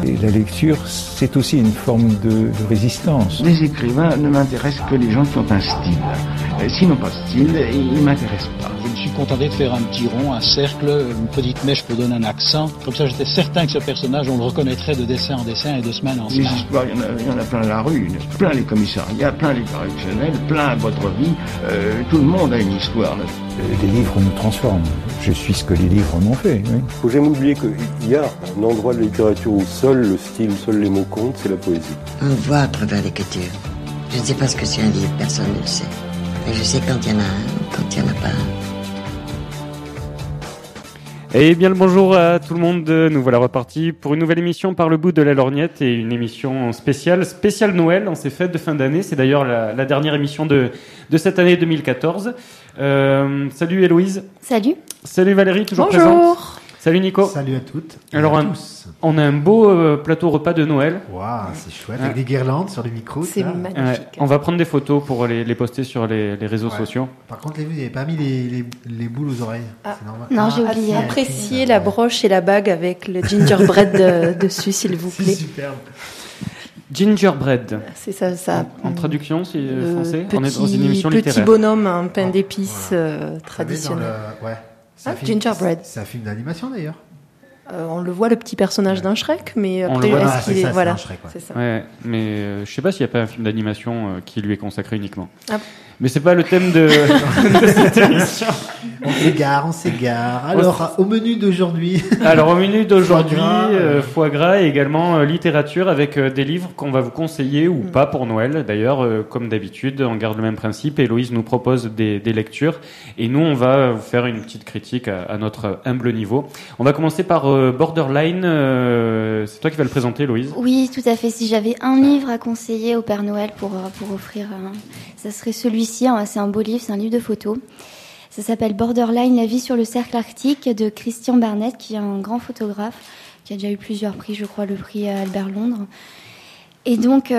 Et la lecture, c'est aussi une forme de résistance. Les écrivains ne m'intéressent que les gens qui ont un style. S'ils n'ont pas de style, ils ne m'intéressent pas. Je me suis contenté de faire un petit rond, un cercle, une petite mèche pour donner un accent. Comme ça, j'étais certain que ce personnage, on le reconnaîtrait de dessin en dessin et de semaine en Les semaine. histoires, il y en a plein la rue, plein les commissariats, plein les correctionnels, plein votre vie. Tout le monde a une histoire. Les livres nous transforment. Je suis ce que les livres m'ont fait. Oui. Faut jamais oublier qu'il y a un endroit de la littérature où seul le style, seuls les mots comptent, c'est la poésie. On le voit à travers l'écriture. Je ne sais pas ce que c'est un livre, personne ne le sait. Mais je sais quand il y en a un, quand il n'y en a pas un. Et bien le bonjour à tout le monde, nous voilà repartis pour une nouvelle émission par le bout de la lorgnette et une émission spéciale Noël en ces fêtes de fin d'année. C'est d'ailleurs la dernière émission de cette année 2014. Salut Héloïse. Salut. Salut Valérie, toujours Bonjour. Présente. Salut Nico. Salut à toutes. Alors à tous. On a un beau plateau repas de Noël. Waouh, c'est chouette, avec des guirlandes sur les micros. C'est ça. magnifique. On va prendre des photos pour les poster sur les réseaux sociaux. Par contre, vous n'avez pas mis les boules aux oreilles. Ah. C'est normal. Non, j'ai oublié. Appréciez la broche et la bague avec le gingerbread dessus, s'il vous C'est plaît. superbe. Gingerbread. C'est ça. En traduction, c'est français. Petit, On est dans une émission littéraire. Petit bonhomme, un pain d'épices traditionnel. Ouais. Ah, gingerbread. C'est un film d'animation d'ailleurs. On le voit, le petit personnage d'un Shrek, mais On après, le voit, est-ce qu'il est... ça, Voilà, c'est un Shrek, ouais. c'est ça. Ouais, mais je sais pas s'il n'y a pas un film d'animation qui lui est consacré uniquement. Ah. Mais c'est pas le thème de cette émission. On s'égare. Alors, au menu d'aujourd'hui. Alors, au menu d'aujourd'hui, Foie gras, foie gras et également littérature avec des livres qu'on va vous conseiller ou pas pour Noël. D'ailleurs, comme d'habitude, on garde le même principe. Héloïse nous propose des lectures et nous, on va vous faire une petite critique à notre humble niveau. On va commencer par Borderline. C'est toi qui vas le présenter, Héloïse. Oui, tout à fait. Si j'avais un livre à conseiller au Père Noël pour offrir, ça serait celui-ci. C'est un beau livre, c'est un livre de photos. Ça s'appelle Borderline, la vie sur le cercle arctique de Christian Barnett, qui est un grand photographe, qui a déjà eu plusieurs prix, je crois, le prix Albert Londres. Et donc,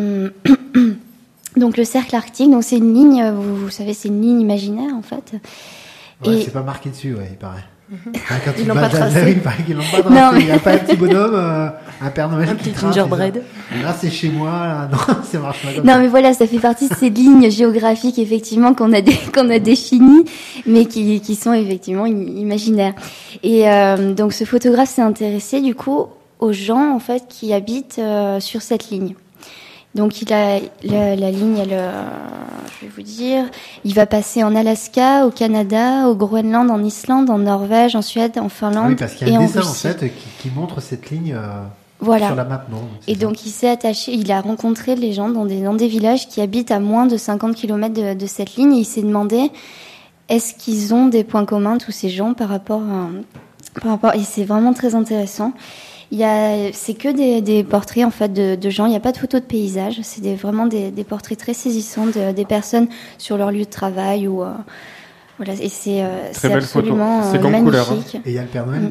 donc le cercle arctique, donc c'est une ligne, vous savez, c'est une ligne imaginaire en fait. Ouais, Et c'est pas marqué dessus, ouais, il paraît. Quand Ils l'ont pas tracé. Il paraît qu'ils l'ont pas Non, tracé. mais- Il n'y a pas un petit bonhomme, un Père Noël Un qui petit trace, gingerbread. Là, c'est chez moi. Là. Non, ça marche pas comme Non, ça. mais voilà, ça fait partie de ces lignes géographiques effectivement qu'on a définies, mais qui sont effectivement imaginaires. Et donc ce photographe s'est intéressé du coup aux gens en fait qui habitent sur cette ligne. Donc il a la ligne, je vais vous dire, il va passer en Alaska, au Canada, au Groenland, en Islande, en Norvège, en Suède, en Finlande Oui, parce qu'il y a et un en dessin en Russie. fait qui montre cette ligne Voilà. sur la map, non c'est Et ça. donc il s'est attaché, il a rencontré les gens dans des villages qui habitent à moins de 50 km de cette ligne et il s'est demandé est-ce qu'ils ont des points communs tous ces gens par rapport et c'est vraiment très intéressant. C'est que des portraits en fait de gens, il n'y a pas de photos de paysages, c'est vraiment des portraits très saisissants des personnes sur leur lieu de travail ou voilà et c'est belle photo. absolument C'est qu'en couleur, hein. magnifique. Et il y a le Père Noël,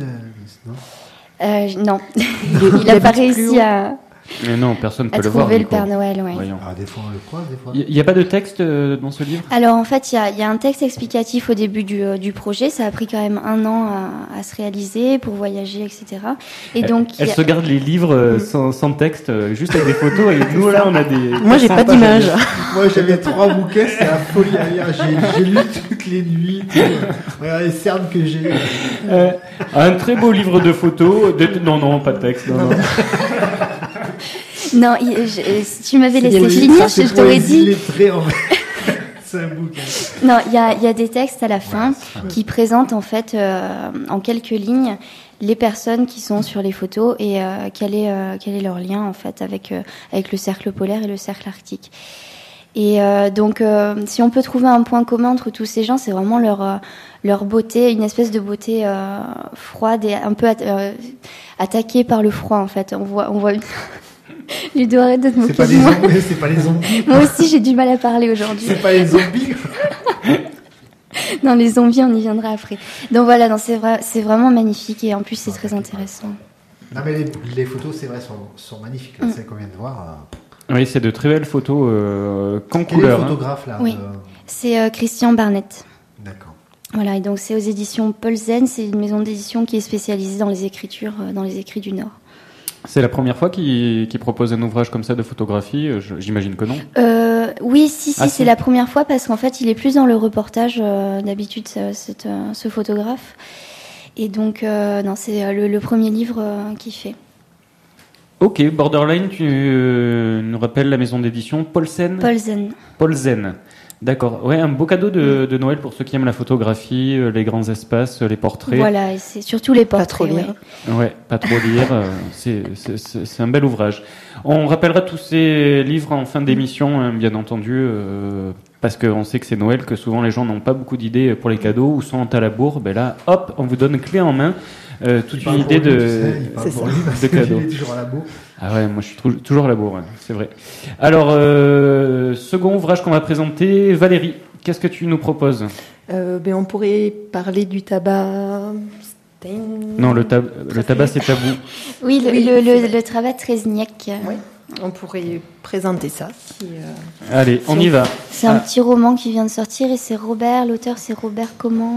non Non, il n'a pas réussi à Mais non, personne ne peut le voir. trouver le Nico. Père Noël, ouais. Voyons. Ah, des fois on le croise, des fois. Il n'y a pas de texte dans ce livre? Alors en fait, il y a un texte explicatif au début du projet. Ça a pris quand même 1 an à se réaliser pour voyager, etc. Et donc Elle se garde les livres sans texte, juste avec des photos. Et nous là, on a des. Moi, j'ai pas d'image. Moi, j'avais 3 bouquets, c'est la folie à lire. J'ai lu toutes les nuits. Regarde les cernes que j'ai. Un très beau livre de photos. Non, pas de texte. Non. non, si tu m'avais laissé bien finir, C'est je pour t'aurais les dit. illettrés, en fait. C'est un bouquin. Non, il y a des textes à la fin qui présentent en fait en quelques lignes les personnes qui sont sur les photos et quel est leur lien en fait avec le cercle polaire et le cercle arctique. Et donc, si on peut trouver un point commun entre tous ces gens, c'est vraiment leur beauté, une espèce de beauté froide et un peu attaquée par le froid en fait. On voit Ludo, arrête de te moquer de moi. C'est pas les zombies. Moi aussi, j'ai du mal à parler aujourd'hui. C'est pas les zombies. Non, les zombies, on y viendra après. Donc voilà, non, c'est vraiment magnifique et en plus, c'est très intéressant. Non, mais les photos, c'est vrai, sont magnifiques. Là, celles qu'on vient de voir. Oui, c'est de très belles photos qu'en Quel est couleur. le photographe, là Oui. C'est Christian Barnett. D'accord. Voilà, et donc c'est aux éditions Paul Zen. C'est une maison d'édition qui est spécialisée dans les écritures, dans les écrits du Nord. C'est la première fois qu'il propose un ouvrage comme ça de photographie, j'imagine que non. Oui, c'est la première fois parce qu'en fait, il est plus dans le reportage d'habitude, ce photographe. Et donc, non, c'est le premier livre qu'il fait. Ok, Borderline, tu nous rappelles la maison d'édition Paulsen. D'accord. Ouais, un beau cadeau de Noël pour ceux qui aiment la photographie, les grands espaces, les portraits. Voilà, et c'est surtout les portraits. Pas trop lire. Ouais, pas trop lire. C'est un bel ouvrage. On rappellera tous ces livres en fin d'émission, hein, bien entendu, parce qu'on sait que c'est Noël, que souvent les gens n'ont pas beaucoup d'idées pour les cadeaux ou sont à la bourre. Ben là, hop, on vous donne clé en main. Toute une idée de cadeaux. Il est toujours à la bourre. Ah ouais, moi je suis toujours à la bourre, ouais, c'est vrai. Alors, second ouvrage qu'on va présenter, Valérie, qu'est-ce que tu nous proposes ? On pourrait parler du tabac. Non, le tabac c'est tabou. Oui, le tabac Trezniak. Oui, on pourrait présenter ça. Allez, on y va. C'est un petit roman qui vient de sortir et c'est l'auteur c'est Robert comment ?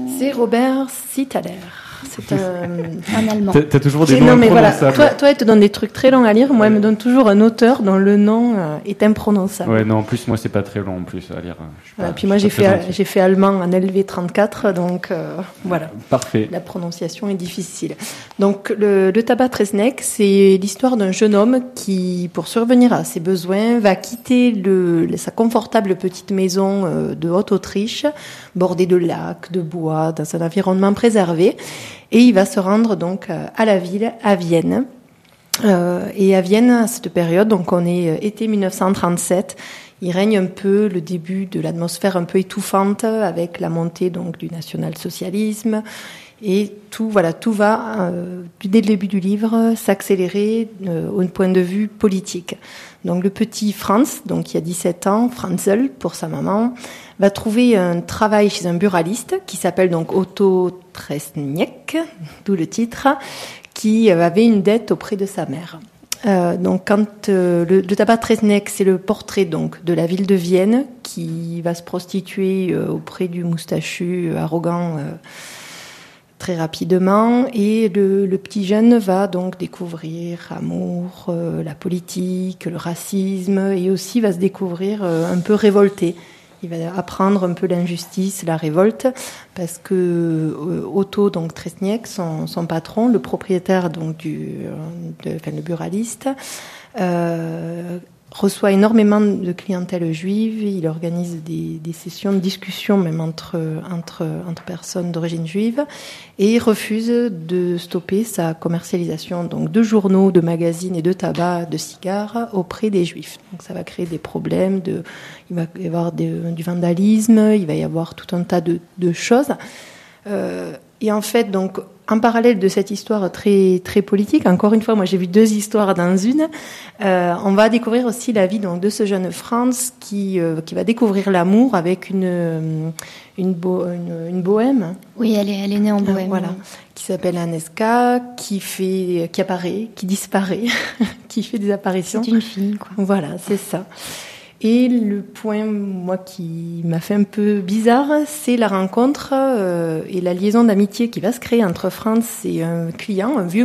C'est Robert Cithaler. C'est un Allemand. T'as toujours des noms non, mais imprononçables. Voilà. Toi, elle te donne des trucs très longs à lire. Moi, elle me donne toujours un auteur dont le nom est imprononçable. Ouais, non, en plus, moi, c'est pas très long en plus à lire. Puis moi, j'ai fait allemand en LV34, donc voilà. Parfait. La prononciation est difficile. Donc, le tabac Trezniak, c'est l'histoire d'un jeune homme qui, pour survenir à ses besoins, va quitter sa confortable petite maison de Haute-Autriche, bordée de lacs, de bois, dans un environnement préservé. Et il va se rendre donc à la ville, à Vienne. Et à Vienne, à cette période, donc on est été 1937, il règne un peu le début de l'atmosphère un peu étouffante avec la montée donc du national-socialisme. Et tout va, dès le début du livre, s'accélérer au point de vue politique. Donc le petit Franz, donc qui a 17 ans, Franzel pour sa maman, va trouver un travail chez un buraliste qui s'appelle donc Otto Trezniak, d'où le titre, qui avait une dette auprès de sa mère. Donc quand le tabac Trezniak, c'est le portrait donc de la ville de Vienne qui va se prostituer auprès du moustachu arrogant très rapidement, et le petit jeune va donc découvrir l'amour, la politique, le racisme, et aussi va se découvrir un peu révolté. Il va apprendre un peu l'injustice, la révolte, parce que Otto donc Trezniak, son patron, le propriétaire donc le buraliste, reçoit énormément de clientèle juive. Il organise des sessions de discussion même entre personnes d'origine juive, et il refuse de stopper sa commercialisation donc de journaux, de magazines et de tabac, de cigares auprès des juifs. Donc ça va créer des problèmes, il va y avoir du vandalisme, il va y avoir tout un tas de choses. Et en fait, donc, en parallèle de cette histoire très, très politique, encore une fois, moi j'ai vu 2 histoires dans une, on va découvrir aussi la vie donc, de ce jeune Franz qui va découvrir l'amour avec une bohème. Oui, elle est née en bohème. Voilà. Qui s'appelle Aneska, qui apparaît, qui disparaît, qui fait des apparitions. C'est une fille, quoi. Voilà, c'est ça. Et le point, moi, qui m'a fait un peu bizarre, c'est la rencontre et la liaison d'amitié qui va se créer entre Franz et un client, un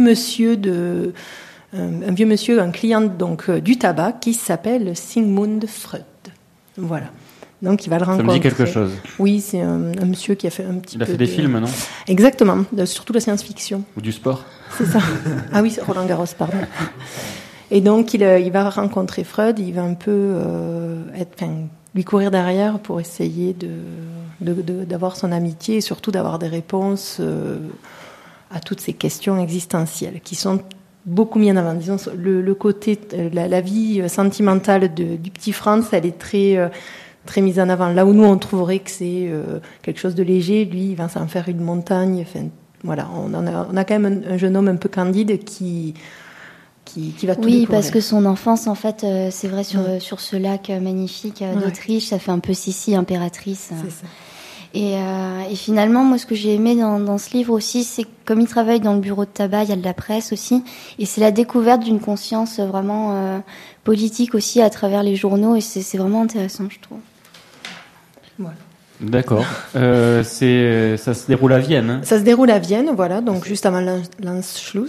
client donc du tabac qui s'appelle Sigmund Freud. Voilà. Donc il va le rencontrer. Ça me dit quelque chose. Oui, c'est un monsieur qui a fait un petit peu. Il a fait des films, non ? Exactement, surtout la science-fiction. Ou du sport. C'est ça. Ah oui, c'est Roland Garros, pardon. Et donc, il va rencontrer Freud, il va un peu lui courir derrière pour essayer d'avoir son amitié et surtout d'avoir des réponses à toutes ces questions existentielles qui sont beaucoup mises en avant. Disons, le côté, la vie sentimentale du petit Franz, elle est très, très mise en avant. Là où nous, on trouverait que c'est quelque chose de léger, lui, il va s'en faire une montagne. Enfin, voilà, on a quand même un jeune homme un peu candide qui va tout découvrir. Parce que son enfance, en fait, c'est vrai, sur ce lac magnifique d'Autriche, ça fait un peu Sissi, impératrice. C'est ça. Et finalement, moi, ce que j'ai aimé dans ce livre aussi, c'est que comme il travaille dans le bureau de tabac, il y a de la presse aussi, et c'est la découverte d'une conscience vraiment politique aussi à travers les journaux, et c'est vraiment intéressant, je trouve. Voilà. D'accord. Ça se déroule à Vienne. Hein. Ça se déroule à Vienne, voilà, donc juste avant l'Anschluss.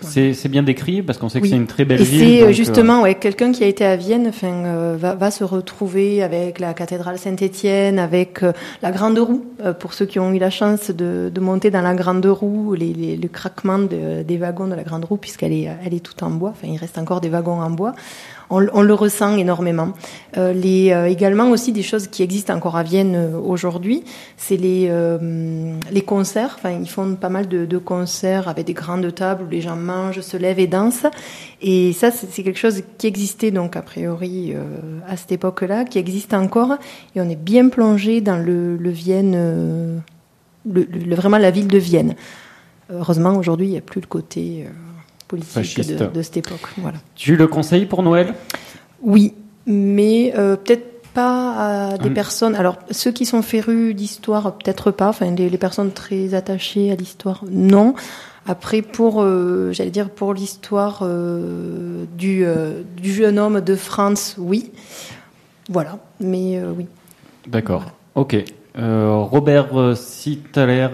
C'est bien décrit parce qu'on sait que c'est une très belle et ville. Et c'est donc, justement quelqu'un qui a été à Vienne va se retrouver avec la cathédrale Saint-Étienne, avec la Grande Roue. Pour ceux qui ont eu la chance de monter dans la Grande Roue, le craquement des wagons de la Grande Roue, puisqu'elle est toute en bois. Enfin, il reste encore des wagons en bois. On le ressent énormément. Également aussi des choses qui existent encore à Vienne aujourd'hui, c'est les concerts. Enfin, ils font pas mal de concerts avec des grandes tables où les gens mangent, se lèvent et dansent. Et ça, c'est quelque chose qui existait donc a priori à cette époque-là, qui existe encore. Et on est bien plongé dans le Vienne, vraiment la ville de Vienne. Heureusement, aujourd'hui, il n'y a plus le côté politique de cette époque. Voilà. Tu le conseilles pour Noël ? Oui, mais peut-être pas à des personnes. Alors, ceux qui sont férus d'histoire, peut-être pas. Enfin, les personnes très attachées à l'histoire, non. Après, pour l'histoire du jeune homme de France, oui. Voilà, mais oui. D'accord. Voilà. Ok. Robert Sittaler,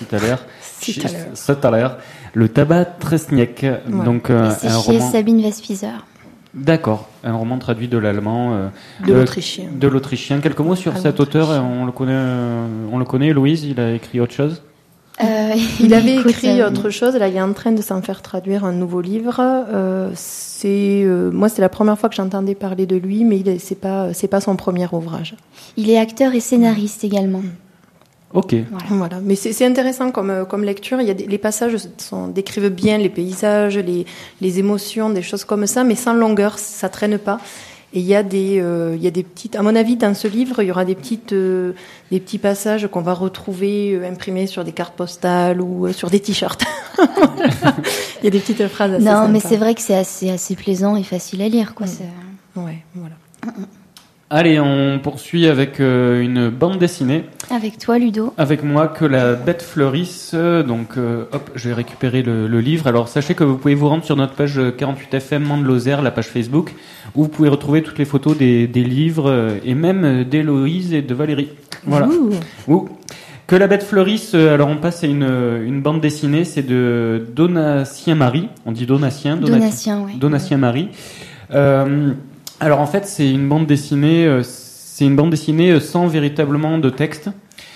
Le tabac Tresniek. Ouais. Donc, c'est chez Sabine Westphizer. D'accord, un roman traduit de l'allemand, de l'autrichien. De l'autrichien. Quelques mots sur cet auteur. On le connaît. Louise, il a écrit autre chose. Il avait écrit autre chose. Là, il est en train de s'en faire traduire un nouveau livre. Moi, c'est la première fois que j'entendais parler de lui, mais c'est pas son premier ouvrage. Il est acteur et scénariste également. Ok. Voilà. Mais c'est intéressant comme lecture. Les passages décrivent bien les paysages, les émotions, des choses comme ça, mais sans longueur, ça traîne pas. Et il y a des petites, à mon avis, dans ce livre, il y aura des petits passages qu'on va retrouver imprimés sur des cartes postales ou sur des t-shirts. Il y a des petites phrases assez sympas. Non, mais c'est vrai que c'est assez plaisant et facile à lire, quoi. Ouais, voilà. Allez, on poursuit avec une bande dessinée. Avec toi, Ludo. Avec moi, Que la bête fleurisse. Donc, hop, je vais récupérer le livre. Alors, sachez que vous pouvez vous rendre sur notre page 48FM Mande-Lozère, la page Facebook, où vous pouvez retrouver toutes les photos des livres et même d'Héloïse et de Valérie. Voilà. Ouh. Que la bête fleurisse. Alors, on passe à une bande dessinée. C'est de Donatien Marie. On dit Donatien. Donatien, oui. Donatien Marie. Alors en fait, c'est une bande dessinée sans véritablement de texte.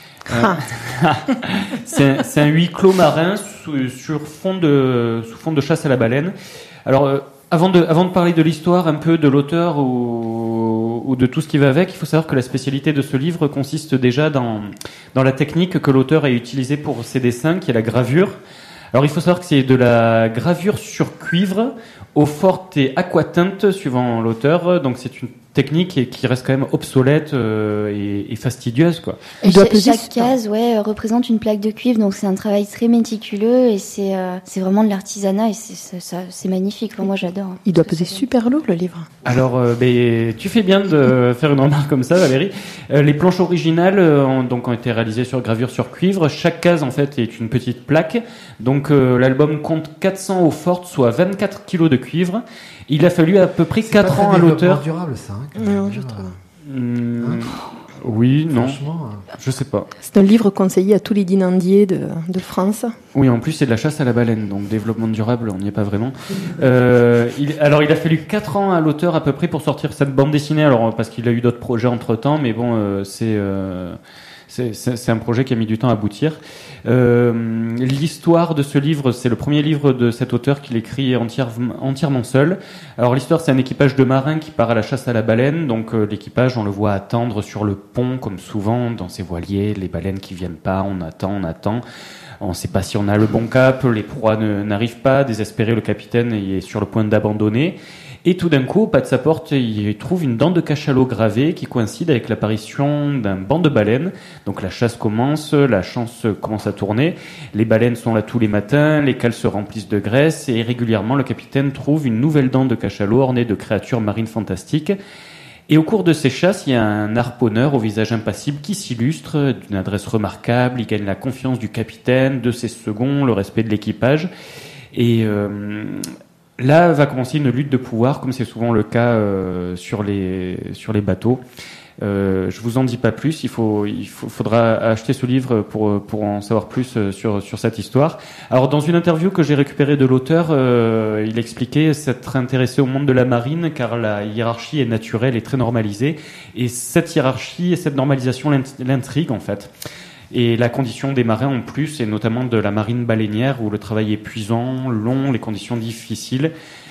C'est un huis clos marin sous fond de chasse à la baleine. Alors avant de parler de l'histoire, un peu de l'auteur ou de tout ce qui va avec, il faut savoir que la spécialité de ce livre consiste déjà dans la technique que l'auteur a utilisée pour ses dessins, qui est la gravure. Alors il faut savoir que c'est de la gravure sur cuivre, eau forte et aquatinte suivant l'auteur, donc c'est une technique qui reste quand même obsolète et fastidieuse, quoi. Chaque case représente une plaque de cuivre, donc c'est un travail très méticuleux et c'est vraiment de l'artisanat et c'est magnifique. Enfin, moi j'adore. Il doit peser super lourd, le livre. Alors tu fais bien de faire une remarque comme ça, Valérie. Les planches originales ont été réalisées sur gravure sur cuivre. Chaque case en fait est une petite plaque. Donc l'album compte 400 eaux fortes, soit 24 kilos de cuivre. Il a fallu à peu près 4 ans à l'auteur. C'est durable, ça. Non, je trouve. Oui, non. Je sais pas. C'est un livre conseillé à tous les dînandiers de France. Oui, en plus, c'est de la chasse à la baleine, donc développement durable, on n'y est pas vraiment. Il a fallu 4 ans à l'auteur à peu près pour sortir cette bande dessinée, alors parce qu'il a eu d'autres projets entre-temps, mais bon, c'est un projet qui a mis du temps à aboutir. L'histoire de ce livre, c'est le premier livre de cet auteur qu'il écrit entièrement seul. Alors l'histoire, c'est un équipage de marins qui part à la chasse à la baleine. Donc l'équipage, on le voit attendre sur le pont, comme souvent dans ses voiliers. Les baleines qui viennent pas, on attend. On ne sait pas si on a le bon cap, les proies n'arrivent pas. Désespéré, le capitaine est sur le point d'abandonner. Et tout d'un coup, au pas de sa porte, il trouve une dent de cachalot gravée qui coïncide avec l'apparition d'un banc de baleines. Donc la chasse commence, la chance commence à tourner. Les baleines sont là tous les matins, les cales se remplissent de graisse et régulièrement le capitaine trouve une nouvelle dent de cachalot ornée de créatures marines fantastiques. Et au cours de ces chasses, il y a un harponneur au visage impassible qui s'illustre d'une adresse remarquable. Il gagne la confiance du capitaine, de ses seconds, le respect de l'équipage. Et là va commencer une lutte de pouvoir, comme c'est souvent le cas sur les bateaux. Je vous en dis pas plus. Faudra acheter ce livre pour en savoir plus sur cette histoire. Alors, dans une interview que j'ai récupérée de l'auteur, il expliquait s'être intéressé au monde de la marine car la hiérarchie est naturelle et très normalisée. Et cette hiérarchie et cette normalisation l'intrigue en fait. Et la condition des marins en plus, et notamment de la marine baleinière où le travail est épuisant, long, les conditions difficiles.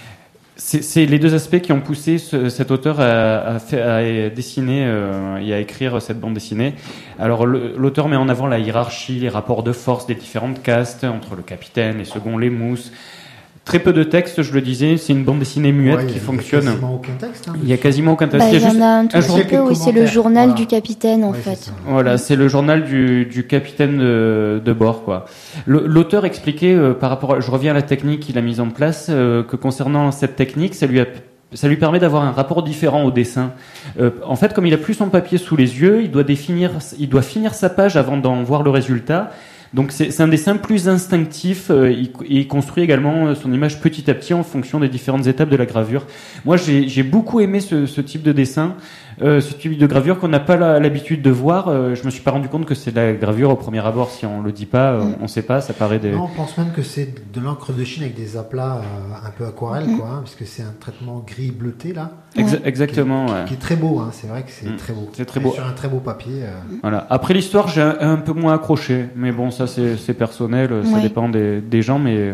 C'est les deux aspects qui ont poussé cet auteur à dessiner et à écrire cette bande dessinée. Alors l'auteur met en avant la hiérarchie, les rapports de force des différentes castes entre le capitaine, les seconds, les mousses. Très peu de texte, je le disais, c'est une bande dessinée muette qui fonctionne. Il n'y a quasiment aucun texte. Il y a quasiment aucun texte. Il y en a un tout petit peu, oui, c'est le journal du capitaine en fait. C'est voilà, c'est le journal du capitaine de bord, quoi. L'auteur expliquait par rapport, je reviens à la technique qu'il a mise en place, que concernant cette technique, ça lui permet d'avoir un rapport différent au dessin. En fait, comme il a plus son papier sous les yeux, il doit finir sa page avant d'en voir le résultat. Donc c'est un dessin plus instinctif. Il construit également son image petit à petit en fonction des différentes étapes de la gravure. Moi, j'ai beaucoup aimé ce type de dessin, ce type de gravure qu'on n'a pas l'habitude de voir. Je me suis pas rendu compte que c'est de la gravure au premier abord. Si on le dit pas, on sait pas. Ça paraît des... Non, on pense même que c'est de l'encre de Chine avec des aplats un peu aquarelle, quoi, hein, parce que c'est un traitement gris bleuté là. Exactement. Qui est très beau. Hein, c'est vrai que c'est très beau. C'est très beau. Sur un très beau papier. Voilà. Après l'histoire, j'ai un peu moins accroché, mais bon, ça c'est personnel. Ça dépend des gens, mais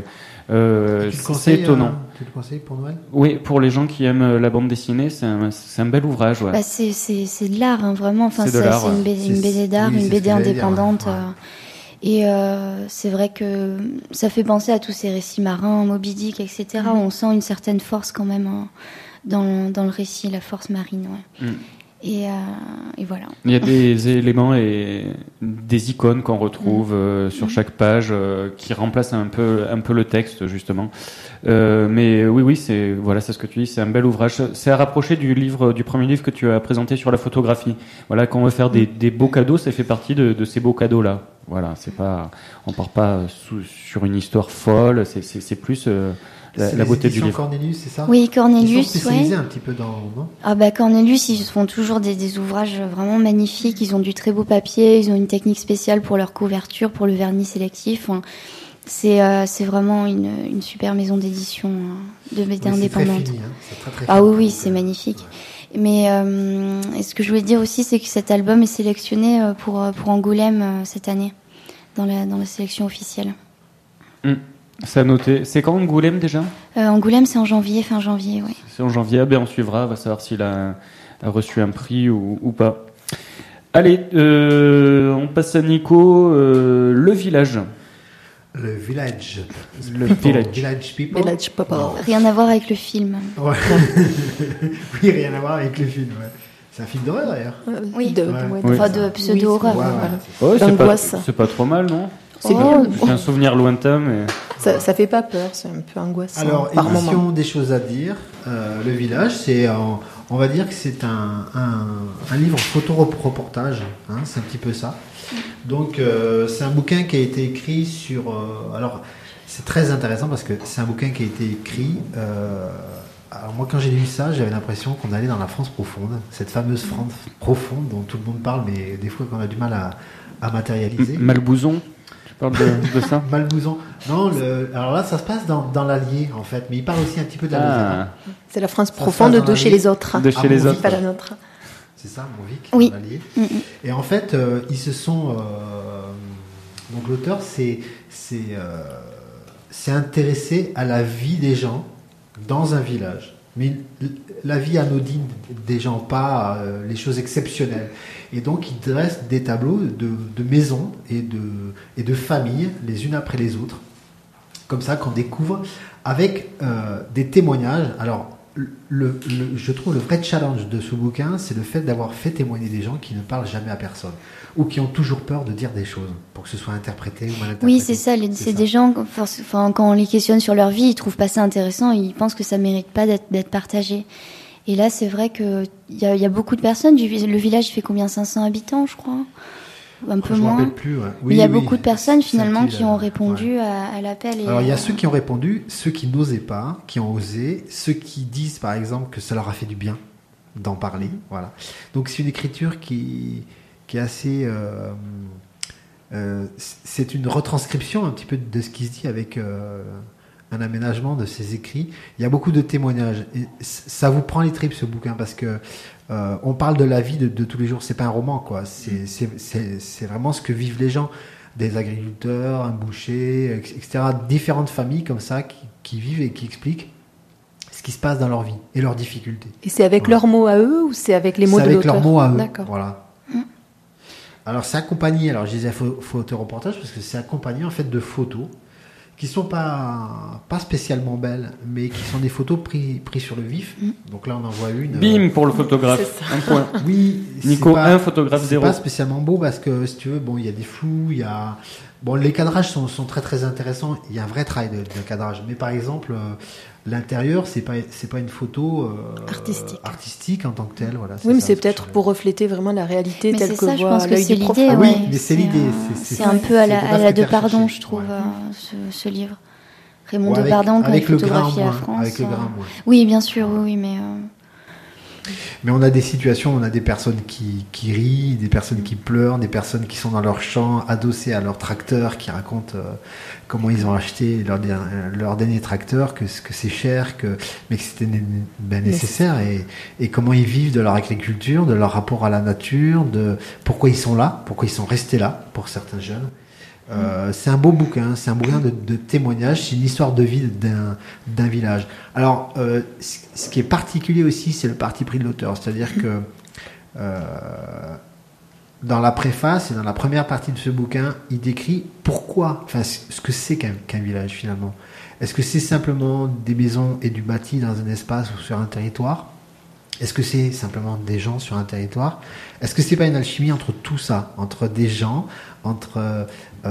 c'est étonnant. Tu le conseilles pour Noël ? Oui, pour les gens qui aiment la bande dessinée, c'est un bel ouvrage. Ouais. Bah, c'est de l'art, hein, vraiment. Enfin, c'est une BD d'art, une BD indépendante. Et c'est vrai que ça fait penser à tous ces récits marins, Moby Dick, etc. On sent une certaine force quand même dans le récit, la force marine. Ouais. Et voilà. Il y a des éléments et des icônes qu'on retrouve sur chaque page qui remplacent un peu le texte justement. Mais oui, c'est ce que tu dis. C'est un bel ouvrage. C'est à rapprocher du premier livre que tu as présenté sur la photographie. Voilà, quand on veut faire des beaux cadeaux, ça fait partie de ces beaux cadeaux là. Voilà, on part pas sur une histoire folle. C'est plus la beauté du livre. Cornelius, c'est ça ? Oui, Cornelius. Ils sont spécialisés un petit peu dans, non ? Ah bah Cornelius, ils font toujours des ouvrages vraiment magnifiques. Ils ont du très beau papier, ils ont une technique spéciale pour leur couverture, pour le vernis sélectif. Enfin, c'est vraiment une super maison d'édition de BD indépendante. C'est très fini, hein. C'est très, très ah fini. oui, c'est magnifique. Mais ce que je voulais dire aussi, c'est que cet album est sélectionné pour Angoulême cette année, dans la sélection officielle. C'est à noter. C'est quand Angoulême déjà ? Angoulême, c'est en janvier, fin janvier, oui. C'est en janvier, on suivra, on va savoir s'il a reçu un prix ou pas. Allez, on passe à Nico, Le Village. Le Village. Village People. Village People. Rien à voir avec le film. Ouais. Oui, rien à voir avec le film, ouais. C'est un film d'horreur d'ailleurs. Oui, oui. De pseudo-horreur. Ouais, D'angoisse. c'est pas trop mal, non ? C'est bien. J'ai un souvenir lointain, mais... Ça fait pas peur, c'est un peu angoissant. Alors, par édition moment. des choses à dire. Le Village, c'est, on va dire que c'est un livre photo-reportage. Hein, c'est un petit peu ça. Donc, c'est un bouquin qui a été écrit sur... alors, c'est très intéressant parce que c'est un bouquin qui a été écrit... alors moi, quand j'ai lu ça, j'avais l'impression qu'on allait dans la France profonde. Cette fameuse France profonde dont tout le monde parle, mais des fois qu'on a du mal à matérialiser. Malbouzon ? Tu parles de ça ? Malbouzon. Non, alors là, ça se passe dans l'Allier, en fait. Mais il parle aussi un petit peu de la Louisiane. C'est la France profonde de chez les autres. De chez les autres. Pas la nôtre. C'est ça, Montvic, oui. l'Allier. Et en fait, ils se sont... donc l'auteur s'est intéressé à la vie des gens dans un village. Mais la vie anodine des gens, pas les choses exceptionnelles. Et donc, il dresse des tableaux de maisons et de familles, les unes après les autres, comme ça, qu'on découvre, avec des témoignages. Alors, je trouve le vrai challenge de ce bouquin, c'est le fait d'avoir fait témoigner des gens qui ne parlent jamais à personne, ou qui ont toujours peur de dire des choses, pour que ce soit interprété ou mal interprété. Oui, c'est ça. C'est des gens, enfin, quand on les questionne sur leur vie, ils trouvent pas ça intéressant, ils pensent que ça mérite pas d'être partagé. Et là, c'est vrai que il y a beaucoup de personnes. Le village fait combien, 500 habitants, je crois, un peu moins. Je me rappelle plus. Ouais. Oui, il y a beaucoup de personnes finalement qui ont répondu à l'appel. Alors il y a ceux qui ont répondu, ceux qui n'osaient pas, qui ont osé, ceux qui disent par exemple que ça leur a fait du bien d'en parler. Voilà. Donc c'est une écriture qui est assez... c'est une retranscription un petit peu de ce qui se dit avec un aménagement de ses écrits. Il y a beaucoup de témoignages. Et ça vous prend les tripes, ce bouquin, parce que on parle de la vie de tous les jours. C'est pas un roman, quoi. C'est vraiment ce que vivent les gens. Des agriculteurs, un boucher, etc. Différentes familles comme ça qui vivent et qui expliquent ce qui se passe dans leur vie et leurs difficultés. Et c'est avec leurs mots à eux ou c'est avec les mots de l'auteur? C'est avec leurs mots à eux. D'accord. Voilà. Alors c'est accompagné, alors je disais photoreportage parce que c'est accompagné en fait de photos qui sont pas spécialement belles, mais qui sont des photos pris sur le vif. Donc là on en voit une. Bim pour le photographe. Un point. Oui. Nico, pas, un photographe c'est 0. pas spécialement beau parce que si tu veux, bon, il y a des flous, il y a les cadrages sont très très intéressants. Il y a un vrai travail de cadrage. Mais par exemple, l'intérieur, c'est pas une photo artistique en tant que telle. Voilà. Oui, mais c'est peut-être pour refléter vraiment la réalité mais telle que ça, je voit pense que l'œil c'est du l'idée. prof. Oui, mais c'est l'idée. C'est un peu à la Depardon, je trouve, ce livre. Raymond Depardon, quand il photographie la France. Avec le grain, oui, bien sûr, oui, mais... Mais on a des situations, on a des personnes qui rient, des personnes qui pleurent, des personnes qui sont dans leur champ, adossées à leur tracteur, qui racontent comment ils ont acheté leur dernier tracteur, que c'est cher, mais que c'était nécessaire, et comment ils vivent de leur agriculture, de leur rapport à la nature, de pourquoi ils sont là, pourquoi ils sont restés là, pour certains jeunes. C'est un beau bouquin, c'est un bouquin de témoignages, c'est une histoire de vie d'un village. Alors, ce qui est particulier aussi, c'est le parti pris de l'auteur, c'est-à-dire que dans la préface et dans la première partie de ce bouquin, il décrit ce que c'est qu'un village finalement. Est-ce que c'est simplement des maisons et du bâti dans un espace ou sur un territoire ? Est-ce que c'est simplement des gens sur un territoire ? Est-ce que c'est pas une alchimie entre tout ça, entre des gens, entre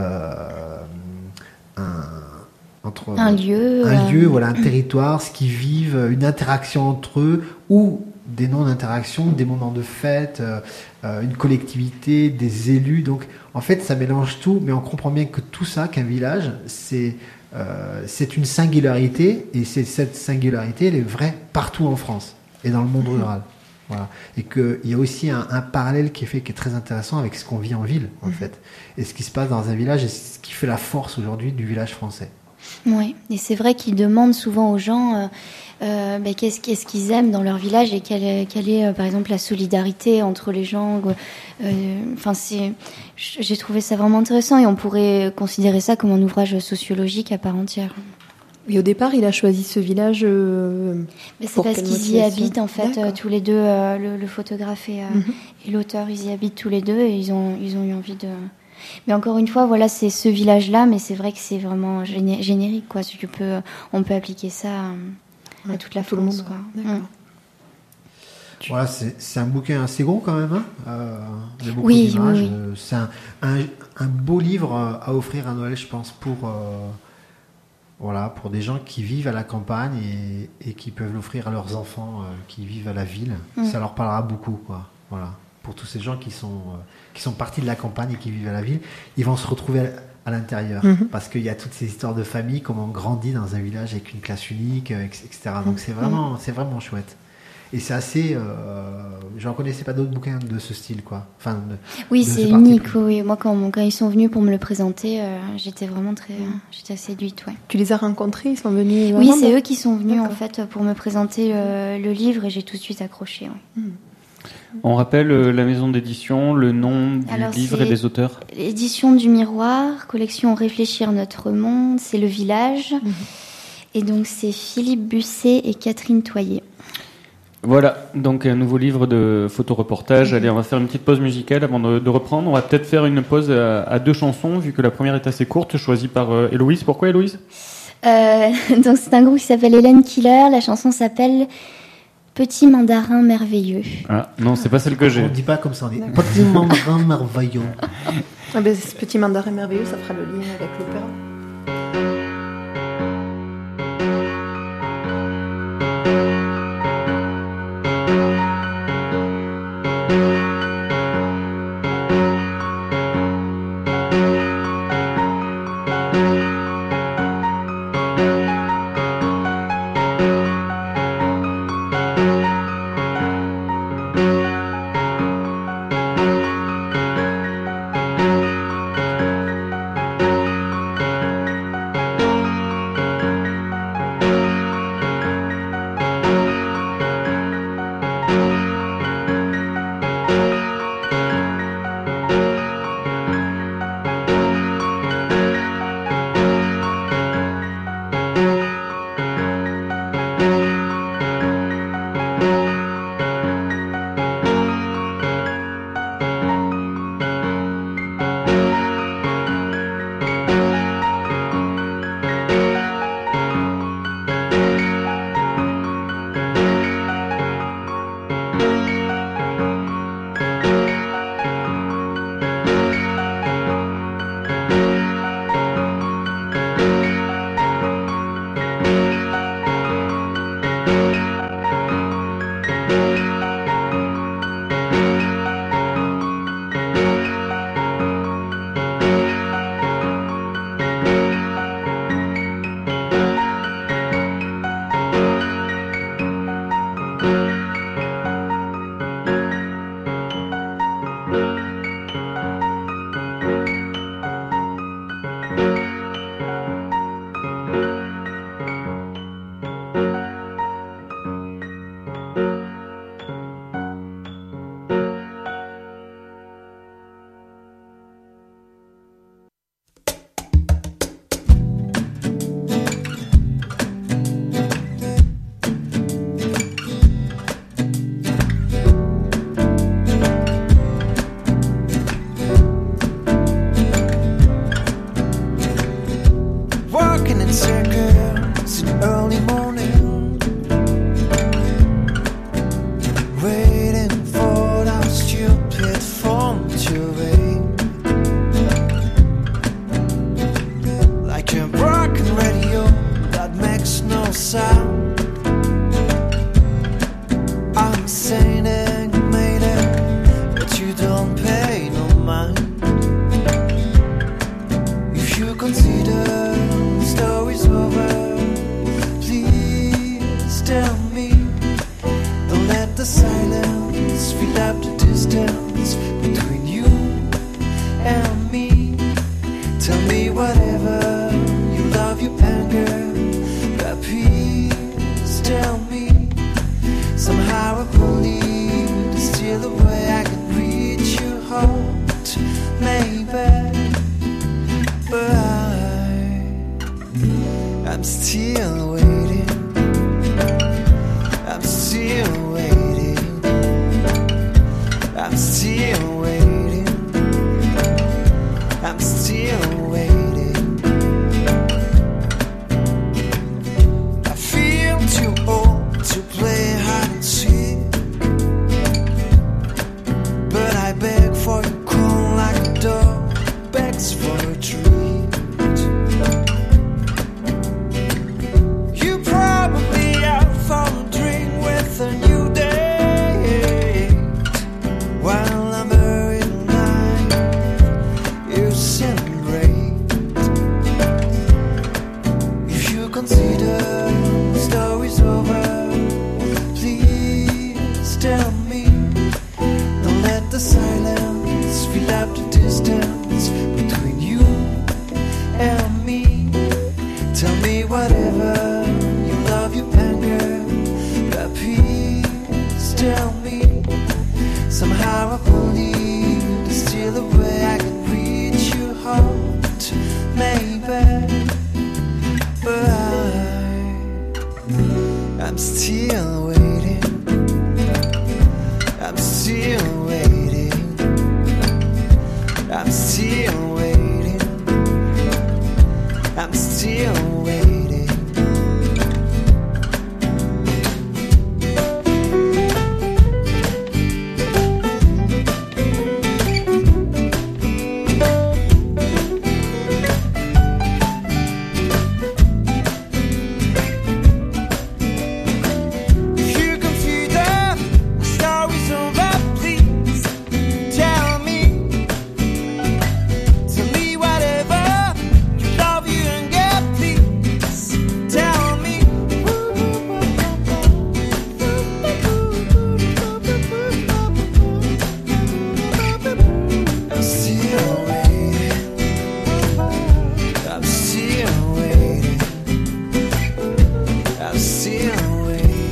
un lieu, voilà, un territoire, ce qu'ils vivent, une interaction entre eux ou des non-interactions, des moments de fête, une collectivité, des élus. Donc, en fait, ça mélange tout, mais on comprend bien que tout ça, qu'un village, c'est une singularité, et cette singularité, elle est vraie partout en France et dans le monde rural. Voilà. Et qu'il y a aussi un parallèle qui est très intéressant avec ce qu'on vit en ville, en fait. Et ce qui se passe dans un village, et ce qui fait la force aujourd'hui du village français. Oui, et c'est vrai qu'ils demandent souvent aux gens qu'est-ce qu'ils aiment dans leur village et quelle est par exemple, la solidarité entre les gens. J'ai trouvé ça vraiment intéressant et on pourrait considérer ça comme un ouvrage sociologique à part entière. Et au départ, il a choisi ce village mais c'est parce qu'ils y habitent, en fait, tous les deux, le photographe et l'auteur, ils y habitent tous les deux et ils ont eu envie de... Mais encore une fois, voilà, c'est ce village-là, mais c'est vrai que c'est vraiment générique, quoi. On peut appliquer ça à toute la France, quoi. D'accord. Voilà, c'est un bouquin assez gros quand même. Il y a beaucoup oui, d'images. Oui. C'est un beau livre à offrir à Noël, je pense, pour des gens qui vivent à la campagne et qui peuvent l'offrir à leurs enfants qui vivent à la ville. Ça leur parlera beaucoup, quoi. Voilà. Pour tous ces gens qui sont partis de la campagne et qui vivent à la ville, ils vont se retrouver à l'intérieur. Parce qu'il y a toutes ces histoires de famille, comment on grandit dans un village avec une classe unique, etc. Donc c'est vraiment chouette. Et c'est assez... j'en connaissais pas d'autres bouquins de ce style, quoi. Enfin, oui, c'est unique. Oui. Moi, quand ils sont venus pour me le présenter, j'étais vraiment j'étais séduite, ouais. Tu les as rencontrés, ils sont venus... Oui, c'est eux qui sont venus, en fait, pour me présenter le livre et j'ai tout de suite accroché, ouais. On rappelle la maison d'édition, le nom du livre et des auteurs. Édition du Miroir, collection Réfléchir notre monde, c'est Le Village. Et donc c'est Philippe Busset et Catherine Toyer. Voilà, donc un nouveau livre de photoreportage. Allez, on va faire une petite pause musicale avant de reprendre. On va peut-être faire une pause à 2 chansons, vu que la première est assez courte, choisie par Héloïse. Pourquoi Héloïse ? Donc c'est un groupe qui s'appelle Hélène Killer. La chanson s'appelle Petit mandarin merveilleux. Ah non, c'est pas celle que j'ai. On dit pas comme ça, on dit Petit mandarin merveilleux. Ah ben, ce Petit mandarin merveilleux, ça fera le lien avec l'opéra. sound. I'm saying it, made it, but you don't pay no mind. If you consider the story's over, please tell me. Don't let the silence fill up the distance between you and me. Tell me whatever you love, you anger, but please tell me. Somehow I believe there's still a way I can reach your heart, maybe. But I'm still waiting. I'm still waiting. I'm still waiting. I'm still waiting. I feel too old to play hide and seek, but I beg for your call like a dog begs for a treat. You probably out for a drink with a new day, while I'm buried alive, you celebrate. If you consider the story's over, please tell me. Don't let the silence fill up the distance between you and me. Tell me whatever you love, you anger, but please tell me. Somehow I believe there's still a way I can reach your heart, maybe. But I'm still waiting. I'm still waiting. I'm still waiting. I'm still waiting. If you consider the story's over, please tell me. Tell me whatever you love, you and get, please tell me. I'm still waiting. I'm still waiting. I'm still waiting.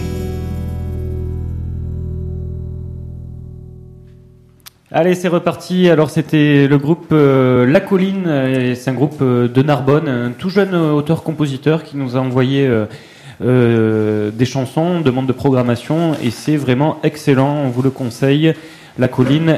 Allez, c'est reparti. Alors, c'était le groupe La Colline. Et c'est un groupe de Narbonne, un tout jeune auteur-compositeur qui nous a envoyé des chansons, demande de programmation, et c'est vraiment excellent. On vous le conseille. La Colline,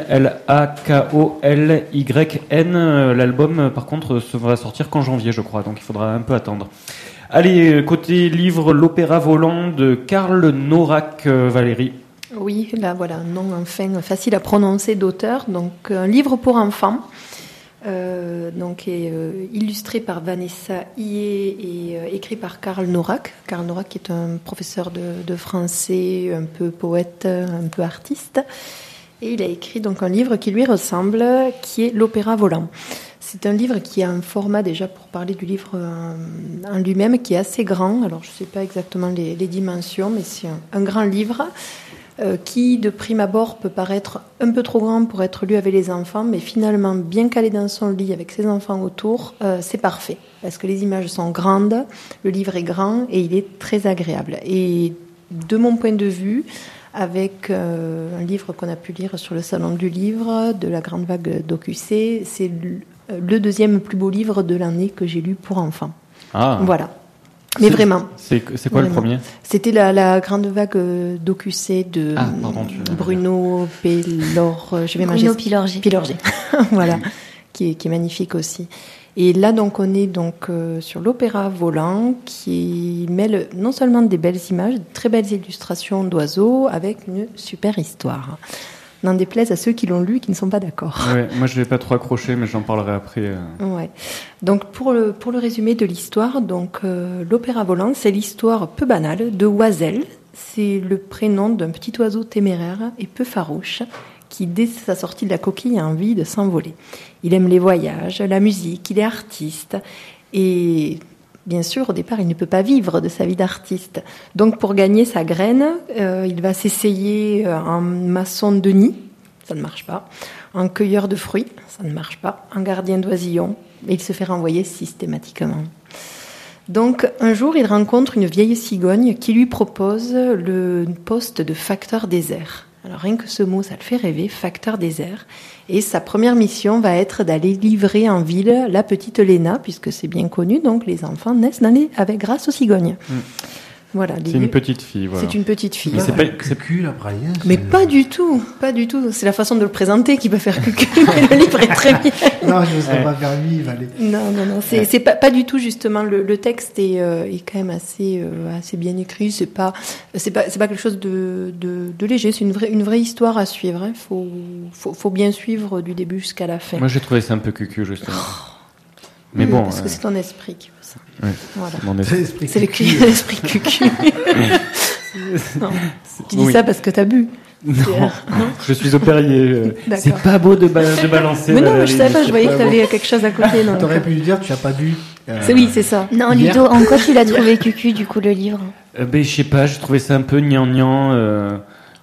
Lakolyn. L'album, par contre, va sortir qu'en janvier, je crois, donc il faudra un peu attendre. Allez, côté livre, l'opéra volant de Karl Norak, Valérie. Oui, là voilà, un nom enfin facile à prononcer d'auteur. Donc un livre pour enfants, donc illustré par Vanessa Hier et écrit par Karl Norak. Karl Norak qui est un professeur de français, un peu poète, un peu artiste. Et il a écrit donc un livre qui lui ressemble, qui est l'opéra volant. C'est un livre qui a un format, déjà pour parler du livre en lui-même, qui est assez grand. Alors je ne sais pas exactement les dimensions, mais c'est un grand livre qui, de prime abord, peut paraître un peu trop grand pour être lu avec les enfants, mais finalement, bien calé dans son lit avec ses enfants autour, c'est parfait. Parce que les images sont grandes, le livre est grand et il est très agréable. Et de mon point de vue, avec un livre qu'on a pu lire sur le Salon du Livre, de la Grande Vague d'OQC, c'est le deuxième plus beau livre de l'année que j'ai lu pour enfants. Ah. Voilà. Mais vraiment. C'est quoi vraiment. Le premier ? C'était la Grande Vague d'OQC de Bruno Pilorget. Voilà. Qui est magnifique aussi. Et là, donc, on est donc sur l'opéra volant qui mêle non seulement des belles images, de très belles illustrations d'oiseaux avec une super histoire. N'en déplaise à ceux qui l'ont lu et qui ne sont pas d'accord. Ouais, moi, je vais pas trop accrocher, mais j'en parlerai après. Ouais. Donc pour le résumé de l'histoire, donc l'opéra volant, c'est l'histoire peu banale de Oisel. C'est le prénom d'un petit oiseau téméraire et peu farouche qui, dès sa sortie de la coquille, a envie de s'envoler. Il aime les voyages, la musique, il est artiste et bien sûr, au départ, il ne peut pas vivre de sa vie d'artiste. Donc, pour gagner sa graine, il va s'essayer en maçon de nid, ça ne marche pas, en cueilleur de fruits, ça ne marche pas, en gardien d'oisillons, et il se fait renvoyer systématiquement. Donc, un jour, il rencontre une vieille cigogne qui lui propose le poste de facteur des airs. Alors, rien que ce mot, ça le fait rêver, facteur des airs. Et sa première mission va être d'aller livrer en ville la petite Léna, puisque c'est bien connu, donc les enfants naissent grâce aux cigognes. Voilà, c'est une petite fille. Voilà. C'est une petite fille. Mais c'est pas cucu, la praline. Mais pas du tout, pas du tout. C'est la façon de le présenter qui peut faire cucu, mais le livre est très bien. Non, je ne serais pas faire vivre. Non, c'est pas du tout justement. Le texte est quand même assez bien écrit. C'est pas quelque chose de léger. C'est une vraie histoire à suivre. Hein. Faut bien suivre du début jusqu'à la fin. Moi, j'ai trouvé ça un peu cucu justement. Mais bon. Parce que c'est ton esprit qui veut ça. Ouais, voilà. C'est l'esprit cucu. Non. Tu dis ça parce que t'as bu. Non, je suis au Perrier. C'est pas beau de balancer. Mais non, je savais pas, je voyais que t'avais quelque chose à côté. T'aurais pu lui dire, tu as pas bu. Oui, c'est ça. Non, Ludo, en quoi tu l'as trouvé cucu, du coup, le livre? Je sais pas, j'ai trouvé ça un peu gnangnan.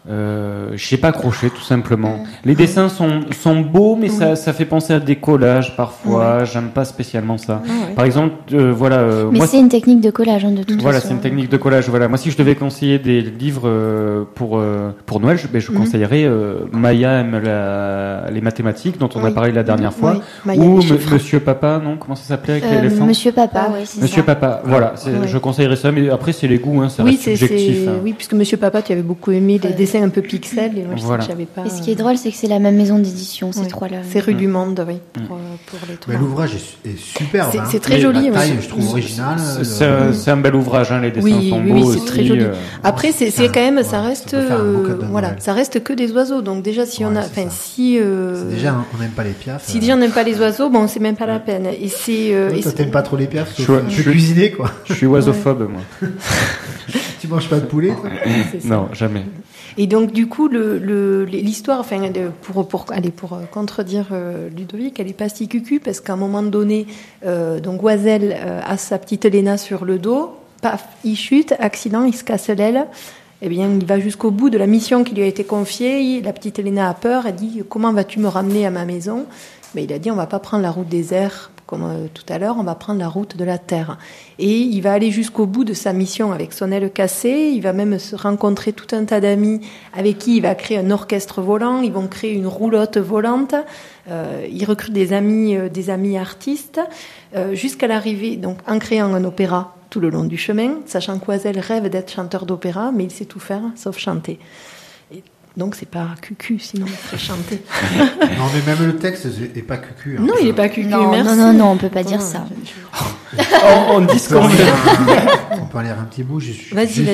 Je sais pas accroché, tout simplement. Les dessins sont beaux, mais ça fait penser à des collages parfois. Ouais. J'aime pas spécialement ça. Ouais. Par exemple, voilà. Mais moi, c'est une technique de collage, hein, de toute façon. Voilà, c'est une technique de collage. Voilà. Moi, si je devais conseiller des livres pour Noël, je conseillerais Maya aime les mathématiques, dont on a parlé la dernière fois, ou Monsieur Papa, non? Comment ça s'appelait avec l'éléphant? Monsieur Papa, oui, c'est Monsieur ça. Papa, voilà. Je conseillerais ça, mais après c'est les goûts, hein, ça reste subjectif. Oui, puisque Monsieur Papa, tu avais beaucoup aimé les dessins un peu pixels, et moi je sais que j'avais pas. Et ce qui est drôle, c'est que c'est la même maison d'édition, ces trois-là. C'est Rue du Monde, oui, pour les trois. Mais l'ouvrage est superbe. C'est très joli. La taille, je trouve originale. C'est un bel ouvrage, hein, les dessins sont beaux aussi. C'est très joli. Après, c'est quand même, ça reste, voilà, ça reste que des oiseaux. Donc déjà, si on a, enfin, si déjà on n'aime pas les piafs. Si déjà on n'aime pas les oiseaux, bon, c'est même pas la peine. Et c'est. Toi, t'aimes pas trop les piafs? Je suis cuisiner, quoi. Je suis oisophobe, moi. Tu manges pas de poulet, toi? Non, jamais. Et donc du coup, l'histoire, enfin, pour contredire Ludovic, elle est pas si cucu parce qu'à un moment donné, donc Oisel a sa petite Léna sur le dos, paf, il chute, accident, il se casse l'aile. Eh bien, il va jusqu'au bout de la mission qui lui a été confiée. La petite Léna a peur, elle dit comment vas-tu me ramener à ma maison? Mais il a dit on va pas prendre la route des airs comme tout à l'heure, on va prendre la route de la terre. Et il va aller jusqu'au bout de sa mission avec son aile cassée. Il va même se rencontrer tout un tas d'amis avec qui il va créer un orchestre volant. Ils vont créer une roulotte volante. Il recrute des amis artistes jusqu'à l'arrivée, donc en créant un opéra tout le long du chemin, sachant qu'Oisel rêve d'être chanteur d'opéra, mais il sait tout faire sauf chanter. Donc c'est pas cucu, sinon il serait chanté. Non, mais même le texte est pas cucu. Hein. Non, il est pas cucu, non, merci. Non, on peut pas dire ça. On dit ce qu'on veut. On peut en lire un petit bout, juste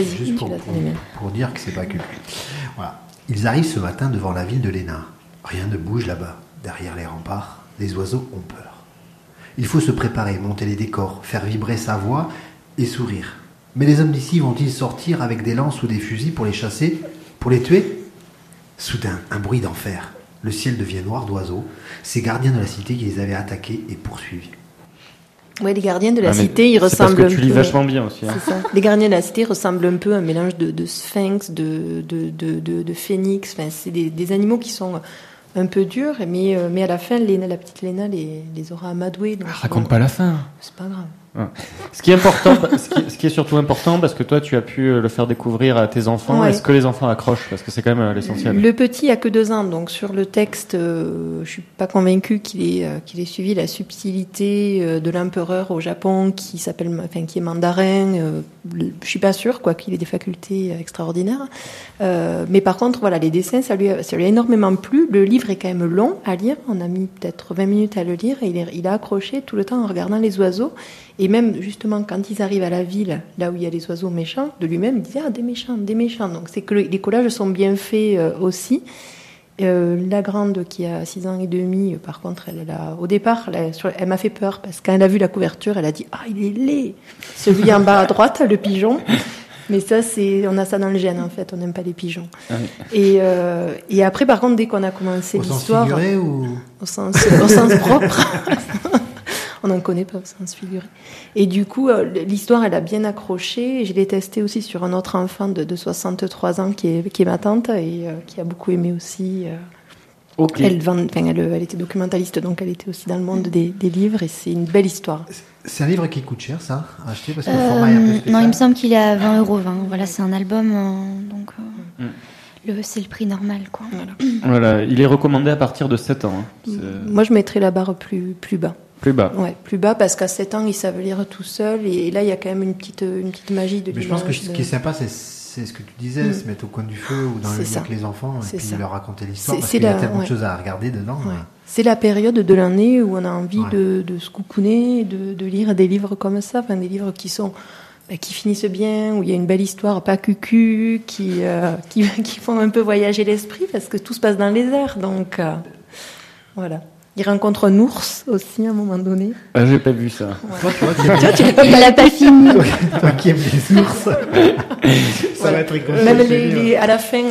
pour dire que c'est pas cucu. Voilà. Ils arrivent ce matin devant la ville de Léna. Rien ne bouge là-bas. Derrière les remparts, les oiseaux ont peur. Il faut se préparer, monter les décors, faire vibrer sa voix et sourire. Mais les hommes d'ici vont-ils sortir avec des lances ou des fusils pour les chasser, pour les tuer ? Soudain, un bruit d'enfer. Le ciel devient noir d'oiseaux. Ces gardiens de la cité qui les avaient attaqués et poursuivis. Oui, les gardiens de la cité, ils ressemblent un peu... parce que tu lis vachement bien aussi. Hein. C'est ça. Les gardiens de la cité ressemblent un peu à un mélange de sphinx, de phénix. Enfin, c'est des animaux qui sont un peu durs, mais à la fin, la petite Léna les aura amadoués. Donc, raconte pas la fin. C'est pas grave. Ce qui est important, ce qui est surtout important, parce que toi tu as pu le faire découvrir à tes enfants. Ouais. Est-ce que les enfants accrochent? Parce que c'est quand même l'essentiel. Le petit a que 2 ans, donc sur le texte, je suis pas convaincue qu'il ait suivi la subtilité de l'empereur au Japon qui est mandarin. Je suis pas sûre, qu'il ait des facultés extraordinaires. Mais par contre, voilà, les dessins, ça lui a énormément plu. Le livre est quand même long à lire. On a mis peut-être 20 minutes à le lire et il a accroché tout le temps en regardant les oiseaux. Et même, justement, quand ils arrivent à la ville, là où il y a les oiseaux méchants, de lui-même, il disait, des méchants. Donc, c'est que les collages sont bien faits aussi. La grande qui a 6 ans et demi, par contre, au départ, elle m'a fait peur parce que quand elle a vu la couverture, elle a dit « Ah, il est laid !» Celui en bas à droite, le pigeon. Mais ça, on a ça dans le gène, en fait. On n'aime pas les pigeons. Ah oui. Et après, par contre, dès qu'on a commencé l'histoire... Au sens figuré ou... Au sens propre. On n'en connaît pas au sens figuré. Et du coup, l'histoire, elle a bien accroché. Je l'ai testée aussi sur un autre enfant de 63 ans qui est ma tante et qui a beaucoup aimé aussi. Okay. Elle était documentaliste, donc elle était aussi dans le monde des livres et c'est une belle histoire. C'est un livre qui coûte cher, ça, à acheter parce que le format est un peu spécial. Non, il me semble qu'il est à 20,20 €. Voilà, c'est un album, donc c'est le prix normal, quoi. Voilà, il est recommandé à partir de 7 ans. Hein. Moi, je mettrais la barre plus bas. Plus bas. Ouais, plus bas parce qu'à 7 ans, ils savent lire tout seuls et là, il y a quand même une petite magie de l'image. Mais je pense que ce qui est sympa, c'est ce que tu disais, se mettre au coin du feu ou dans le lit avec les enfants et puis leur raconter l'histoire parce qu'il y a tellement de choses à regarder dedans. Ouais. C'est la période de l'année où on a envie de se coucouner, de lire des livres comme ça, des livres qui finissent bien, où il y a une belle histoire, pas cucu, qui font un peu voyager l'esprit parce que tout se passe dans les airs. Donc, voilà. Il rencontre un ours aussi à un moment donné. Ah, j'ai pas vu ça. Ouais. Il l'a pas fini. Toi qui aimes les ours. Ça va être rigolo. Même à la fin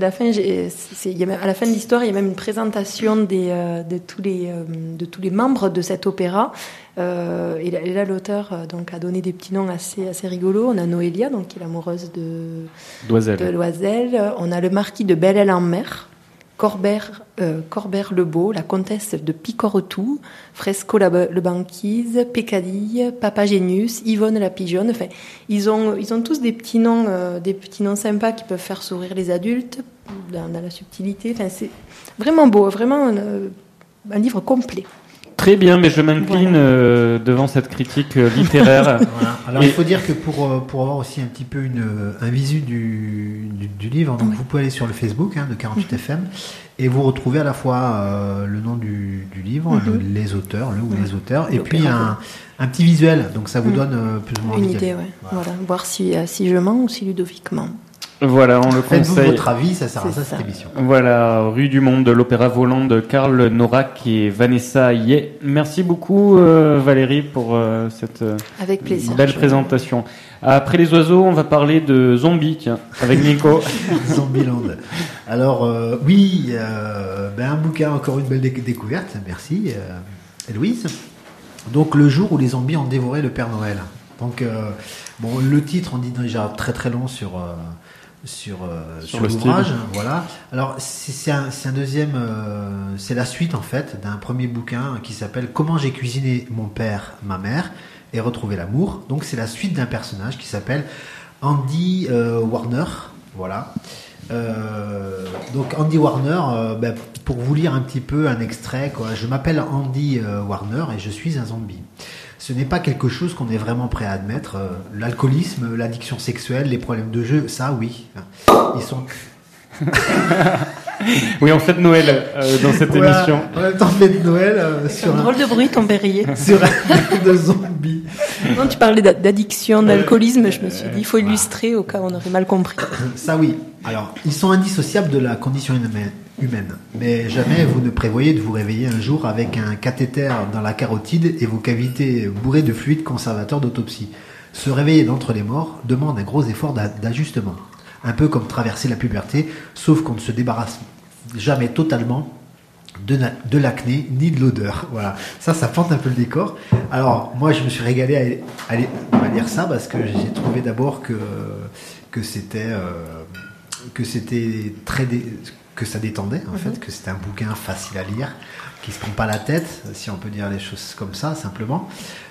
de l'histoire, il y a même une présentation de tous les membres de cet opéra. Et là, l'auteur a donné des petits noms assez rigolos. On a Noélia, donc qui est l'amoureuse de Loisel. On a le marquis de Belle-Île-en-Mer. Corbert le Beau, la comtesse de Picoretou, Fresco le Banquise, Pécadille, Papagénius, Yvonne la Pigeonne. Enfin, ils ont tous des petits noms sympas qui peuvent faire sourire les adultes dans la subtilité. Enfin, c'est vraiment beau, vraiment un livre complet. Très bien, mais je m'incline devant cette critique littéraire. Voilà. Alors il faut dire que pour avoir aussi un petit peu un visu du livre, donc vous pouvez aller sur le Facebook de 48FM et vous retrouvez à la fois le nom du livre, les auteurs, les auteurs, et puis un petit visuel. Donc ça vous donne plus ou moins une idée, voilà. Voir si je mens ou si Ludovic ment. Voilà, on le conseille. Faites-vous votre avis, ça sert à ça cette émission. Voilà, Rue du Monde de l'Opéra Volant de Karl Norak et Vanessa Yeh. Merci beaucoup Valérie pour cette avec plaisir, belle présentation. Après les oiseaux, on va parler de zombies, tiens, avec Nico. Zombieland. Alors un bouquin, encore une belle découverte, merci Héloïse. Donc le jour où les zombies ont dévoré le Père Noël. Donc le titre on dit déjà très très long sur l'ouvrage, voilà. Alors c'est un deuxième, c'est la suite en fait d'un premier bouquin qui s'appelle Comment j'ai cuisiné mon père, ma mère et retrouvé l'amour. Donc c'est la suite d'un personnage qui s'appelle Andy Warner, voilà. Donc Andy Warner, pour vous lire un petit peu un extrait, quoi. Je m'appelle Andy Warner et je suis un zombie. Ce n'est pas quelque chose qu'on est vraiment prêt à admettre. L'alcoolisme, l'addiction sexuelle, les problèmes de jeu, ça oui. Ils sont... Oui, on fête Noël dans cette émission. En même temps, on fête Noël sur un drôle de bruit, ton berrier. Sur un de zombies. Non, tu parlais d'addiction, d'alcoolisme. Je me suis dit, il faut illustrer au cas où on aurait mal compris. Ça oui. Alors, ils sont indissociables de la condition humaine. Mais jamais vous ne prévoyez de vous réveiller un jour avec un cathéter dans la carotide et vos cavités bourrées de fluide conservateur d'autopsie. Se réveiller d'entre les morts demande un gros effort d'ajustement. Un peu comme traverser la puberté, sauf qu'on ne se débarrasse jamais totalement de l'acné ni de l'odeur. Voilà, ça plante un peu le décor. Alors moi je me suis régalé à lire ça parce que j'ai trouvé d'abord que c'était que ça détendait en fait, que c'était un bouquin facile à lire, qui se prend pas la tête, si on peut dire les choses comme ça simplement.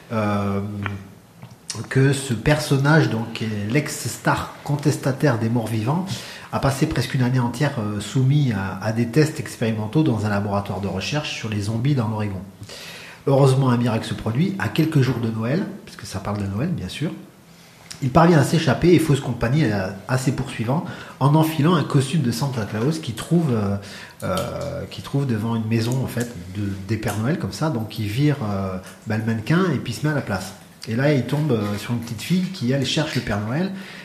Que ce personnage, donc l'ex-star contestataire des morts vivants, a passé presque une année entière soumis à des tests expérimentaux dans un laboratoire de recherche sur les zombies dans l'Oregon. Heureusement, un miracle se produit à quelques jours de Noël, puisque ça parle de Noël bien sûr. Il parvient à s'échapper et fausse compagnie à ses poursuivants en enfilant un costume de Santa Claus qu'il trouve devant une maison en fait des Pères Noël comme ça. Donc il vire le mannequin et puis il se met à la place. Et là il tombe sur une petite fille qui elle cherche le Père Noël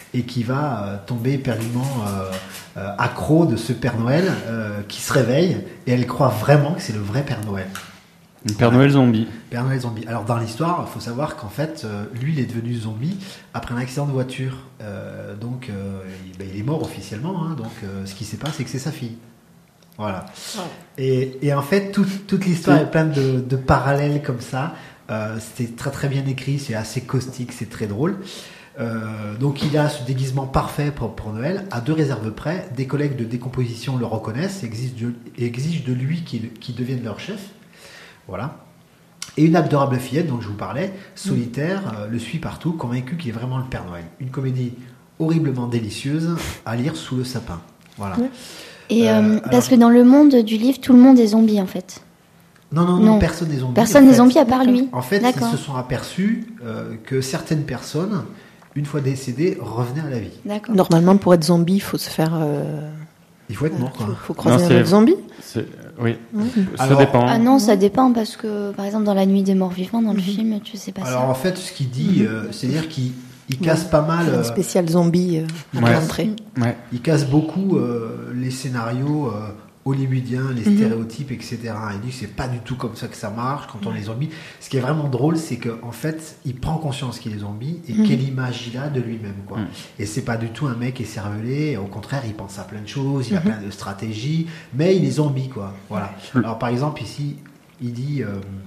et qui va tomber éperdument accro de ce Père Noël qui se réveille et elle croit vraiment que c'est le vrai Père Noël. Un Père Noël zombie. Père Noël zombie. Alors dans l'histoire, il faut savoir qu'en fait, lui, il est devenu zombie après un accident de voiture. Donc, il est mort officiellement. Hein, donc, ce qui s'est passé, c'est que c'est sa fille. Voilà. Ouais. Et en fait, toute l'histoire est pleine de parallèles comme ça. C'était très très bien écrit, c'est assez caustique, c'est très drôle. Donc il a ce déguisement parfait pour Noël, à 2 réserves près. Des collègues de décomposition le reconnaissent et exigent de lui qu'il devienne leur chef. Voilà. Et une adorable fillette dont je vous parlais, solitaire, le suit partout, convaincu qu'il est vraiment le Père Noël. Une comédie horriblement délicieuse à lire sous le sapin. Voilà. Et parce que dans le monde du livre, tout le monde est zombie en fait. Non, personne n'est zombie. Personne n'est zombie à part lui. En fait, ils se sont aperçus que certaines personnes, une fois décédées, revenaient à la vie. D'accord. Normalement, pour être zombie, il faut se faire... Il faut être mort, quoi. Il faut croiser un autre zombie. Oui, ça alors, dépend. Ah non, ça dépend parce que, par exemple, dans La Nuit des Morts Vivants, dans le film, tu sais pas ça. Alors en fait, ce qu'il dit, c'est-à-dire qu'il casse pas mal... Un spécial zombie à l'entrée. Il casse beaucoup les scénarios hollywoodiens, les stéréotypes, etc. Il dit que c'est pas du tout comme ça que ça marche quand on est zombie. Ce qui est vraiment drôle, c'est qu'en fait, il prend conscience qu'il est zombie et quelle image il a de lui-même, quoi. Et c'est pas du tout un mec écervelé. Au contraire, il pense à plein de choses, il a plein de stratégies, mais il est zombie, quoi. Voilà. Alors par exemple ici, il dit.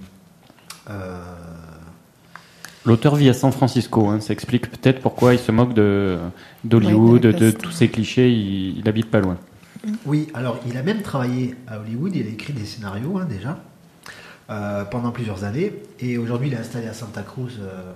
L'auteur vit à San Francisco, hein. Ça explique peut-être pourquoi il se moque d'Hollywood, de tous ces clichés. Il habite pas loin. Oui, alors il a même travaillé à Hollywood, il a écrit des scénarios déjà pendant plusieurs années, et aujourd'hui il est installé à Santa Cruz,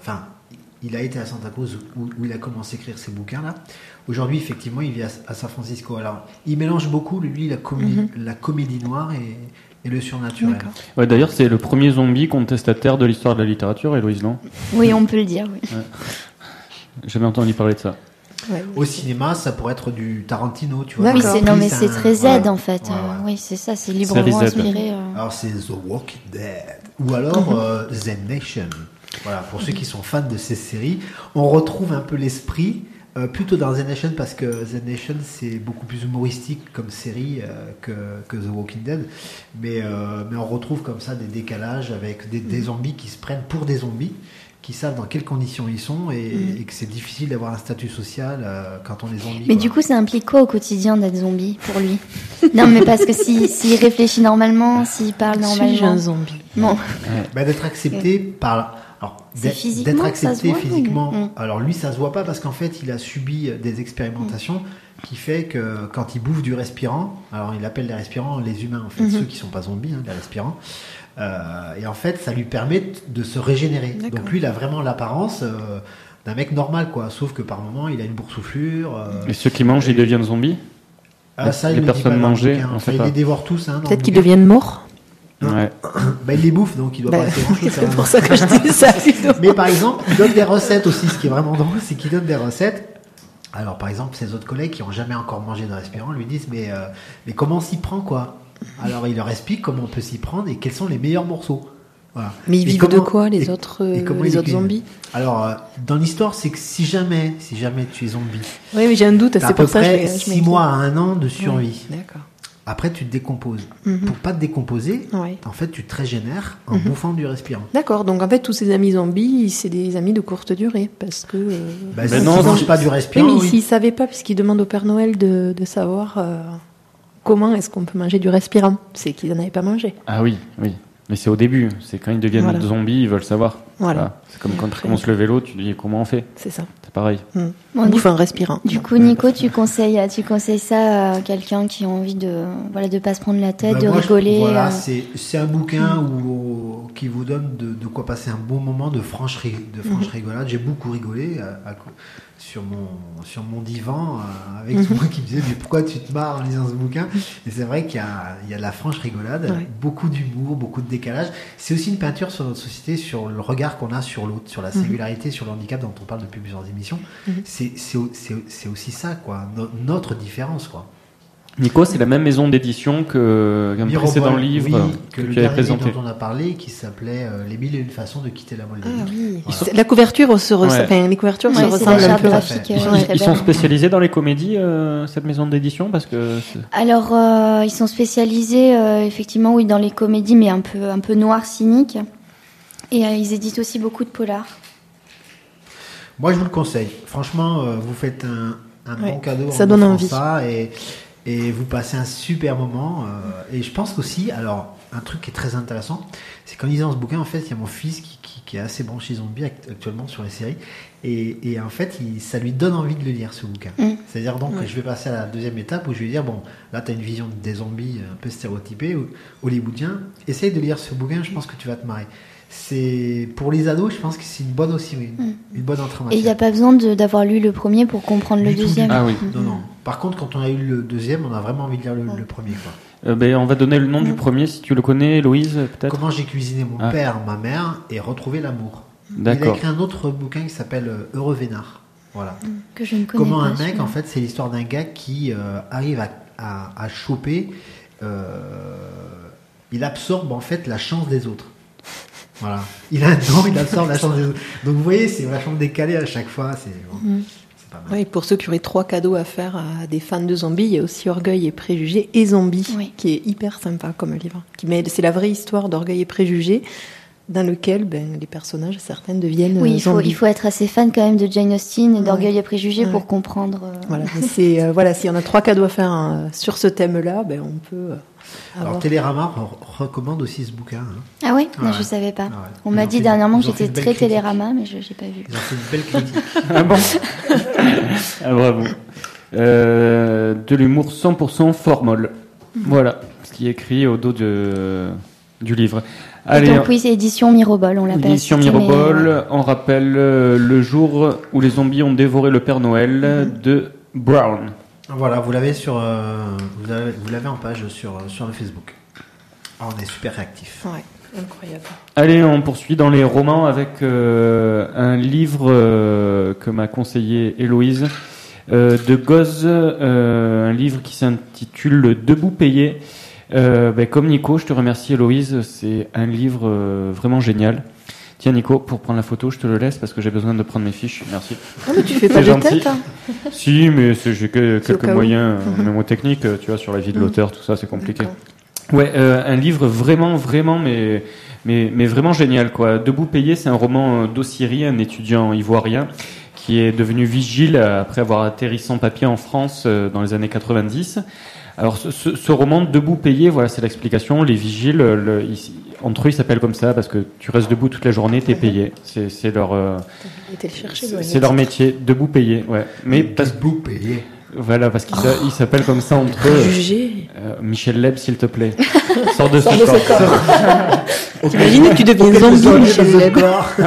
il a été à Santa Cruz où il a commencé à écrire ses bouquins là. Aujourd'hui effectivement il vit à San Francisco. Alors il mélange beaucoup lui la comédie noire et le surnaturel. Ouais, d'ailleurs c'est le premier zombie contestataire de l'histoire de la littérature, Héloïse, non ? Oui, on peut le dire, oui. Ouais. J'ai jamais entendu parler de ça. Ouais. Au cinéma, ça pourrait être du Tarantino, tu vois. Oui, c'est très Z en fait. Oui, c'est ça, c'est librement inspiré. Alors c'est The Walking Dead ou alors Z Nation. Voilà, pour ceux qui sont fans de ces séries, on retrouve un peu l'esprit plutôt dans Z Nation parce que Z Nation c'est beaucoup plus humoristique comme série que The Walking Dead, mais on retrouve comme ça des décalages avec des zombies qui se prennent pour des zombies, qui savent dans quelles conditions ils sont et que c'est difficile d'avoir un statut social quand on est zombie. Mais du coup, ça implique quoi au quotidien d'être zombie pour lui ? Non, mais parce que s'il réfléchit normalement, s'il parle normalement... Suis-je un zombie ? Bon. D'être accepté par... Alors, d'être accepté physiquement. Alors lui, ça se voit pas parce qu'en fait, il a subi des expérimentations qui fait que quand il bouffe du respirant, alors il appelle les respirants les humains, en fait, ceux qui sont pas zombies, les respirants. Et en fait, ça lui permet de se régénérer. D'accord. Donc lui, il a vraiment l'apparence d'un mec normal, quoi. Sauf que par moment, il a une boursouflure. Et ceux qui mangent, ils deviennent zombies ? Ça, les personnes mangées, il les dévore tous. Hein, peut-être qu'ils deviennent morts. Ouais. Il les bouffe, donc il doit pas rester grand-chose. C'est pour ça que je dis ça. Mais par exemple, il donne des recettes aussi. Ce qui est vraiment drôle, c'est qu'il donne des recettes. Alors par exemple, ses autres collègues qui n'ont jamais encore mangé de respirant lui disent mais comment on s'y prend, quoi ? Alors il leur explique comment on peut s'y prendre et quels sont les meilleurs morceaux. Voilà. Mais ils vivent de quoi les autres zombies ? Alors dans l'histoire, c'est que si jamais tu es zombie, oui, mais j'ai un doute. C'est pour ça que je 6 mois à 1 an de survie. Oui, d'accord. Après, tu te décomposes. Pour pas te décomposer, en fait, tu te régénères en bouffant du respirant. D'accord. Donc en fait, tous ces amis zombies, c'est des amis de courte durée parce que. Ils ne mangent pas du respirant. Oui, mais s'ils savaient pas, puisqu'ils demandent au Père Noël de savoir comment est-ce qu'on peut manger du respirant, c'est qu'ils n'en avaient pas mangé. Ah oui. Mais c'est au début. C'est quand ils deviennent zombies, ils veulent savoir. Voilà. C'est comme quand tu commences le vélo, tu dis comment on fait. C'est ça. C'est pareil. On bouffe un respirant. Du coup, Nico, tu conseilles ça à quelqu'un qui a envie de pas se prendre la tête, de rigoler. C'est un bouquin qui vous donne de quoi passer un bon moment de franche rigolade. J'ai beaucoup rigolé sur mon divan avec moi qui me disait mais pourquoi tu te marres en lisant ce bouquin. Et c'est vrai qu'il y a de la franche rigolade, beaucoup d'humour, beaucoup de décalage. C'est aussi une peinture sur notre société, sur le regard qu'on a sur l'autre, sur la singularité, sur le handicap dont on parle depuis plusieurs émissions. C'est aussi ça, quoi, notre différence, quoi. Nico, c'est la même maison d'édition qu'un Mirobol, précédent livre oui, que que le tu avais dernier présenté. livre dont on a parlé, qui s'appelait Les 1001 façons de quitter la Moldavie. Ah oui. Voilà. La couverture se ressemble. Ouais. Enfin, les couvertures se Ouais, c'est ressemblent la un charte peu. graphique. Tout à fait. Ouais, très Ils sont belle. spécialisés dans les comédies, cette maison d'édition, parce que Alors, ils sont spécialisés, effectivement, oui, dans les comédies, mais un peu noires, cyniques. Et ils éditent aussi beaucoup de polars. Moi, je vous le conseille. Franchement, vous faites un Ouais, bon cadeau ça en donne offrant envie. ça et vous passez un super moment. Et je pense qu'aussi, alors, un truc qui est très intéressant, c'est qu'en lisant ce bouquin, en fait, il y a mon fils qui est assez branché zombie actuellement sur les séries. Et en fait, ça lui donne envie de le lire, ce bouquin. C'est-à-dire donc que je vais passer à la deuxième étape où je vais dire, bon, là, tu as une vision des zombies un peu stéréotypée, hollywoodien. Essaye de lire ce bouquin, je pense que tu vas te marrer. C'est pour les ados, je pense que c'est une bonne entrée en Et il n'y matière. a pas besoin d'avoir lu le premier pour comprendre le Du tout, deuxième. Ah oui. Non. Par contre, quand on a eu le deuxième, on a vraiment envie de lire le premier. Quoi. on va donner le nom du premier, si tu le connais, Louise, peut-être. Comment j'ai cuisiné mon Ah. père, ma mère et retrouvé l'amour. Il a D'accord. écrit un autre bouquin qui s'appelle Heureux Vénard. Voilà. Que je ne connais Comment pas. un mec, celui-là. en fait, c'est l'histoire d'un gars qui arrive à choper. Il absorbe en fait la chance des autres. Voilà. Il a un don, il absorbe la chance des autres. Donc vous voyez, c'est vachement décalé à chaque fois. C'est pas mal. Oui, pour ceux qui auraient 3 cadeaux à faire à des fans de zombies, il y a aussi Orgueil et Préjugés et Zombies, Oui. qui est hyper sympa comme livre. C'est la vraie histoire d'Orgueil et Préjugés, dans lequel les personnages, certains deviennent Oui, zombies. il faut être assez fan quand même de Jane Austen et d'Orgueil et Préjugés Ouais. pour comprendre. Voilà, mais s'il y en a 3 cadeaux à faire sur ce thème-là, on peut Alors avoir... Télérama recommande aussi ce bouquin. Hein. Ah oui, Ouais. je savais pas. Ouais. On Ils m'a ont dit fait- dernièrement que ils ont fait j'étais une belle très critique. Télérama, mais je n'ai pas vu. Ils ont fait une belle critique. Ah bon. Ah, bravo. De l'humour 100% formol. Voilà ce qui est écrit au dos du livre. Et Allez, donc oui, c'est édition Mirobol, on l'appelle. édition C'était, mais, Mirobol, on rappelle le jour où les zombies ont dévoré le Père Noël de Brown. Voilà, vous l'avez vous l'avez en page sur le Facebook. Ah, on est super réactifs. Ouais, incroyable. Allez, on poursuit dans les romans avec un livre que m'a conseillé Héloïse de Goz, un livre qui s'intitule Debout payé. Comme Nico, je te remercie Héloïse, c'est un livre vraiment génial. Tiens Nico, pour prendre la photo, je te le laisse parce que j'ai besoin de prendre mes fiches. Merci. Ah, mais tu fais pas C'est de gentil. tête, hein. Si, mais j'ai que C'est au quelques cas où. moyens mémotechniques, tu vois, sur la vie de l'auteur, tout ça, c'est compliqué. D'accord. Ouais, un livre vraiment, mais vraiment génial, quoi. Debout payé, c'est un roman d'Ossiri, un étudiant ivoirien qui est devenu vigile après avoir atterri sans papier en France dans les années 90. Alors, ce roman Debout payé, voilà, c'est l'explication. Les vigiles, entre eux, ils s'appellent comme ça parce que tu restes debout toute la journée, t'es payé. C'est leur, Été le chercher, c'est leur métier, debout payé, ouais. Mais parce Debout payé. voilà, parce qu'ils s'appellent comme ça entre eux. Préjugés. Michel Leb, s'il te plaît. Sors de ce Sors de corps. ce corps. T'imagines que tu deviens zombie, Michel Leb.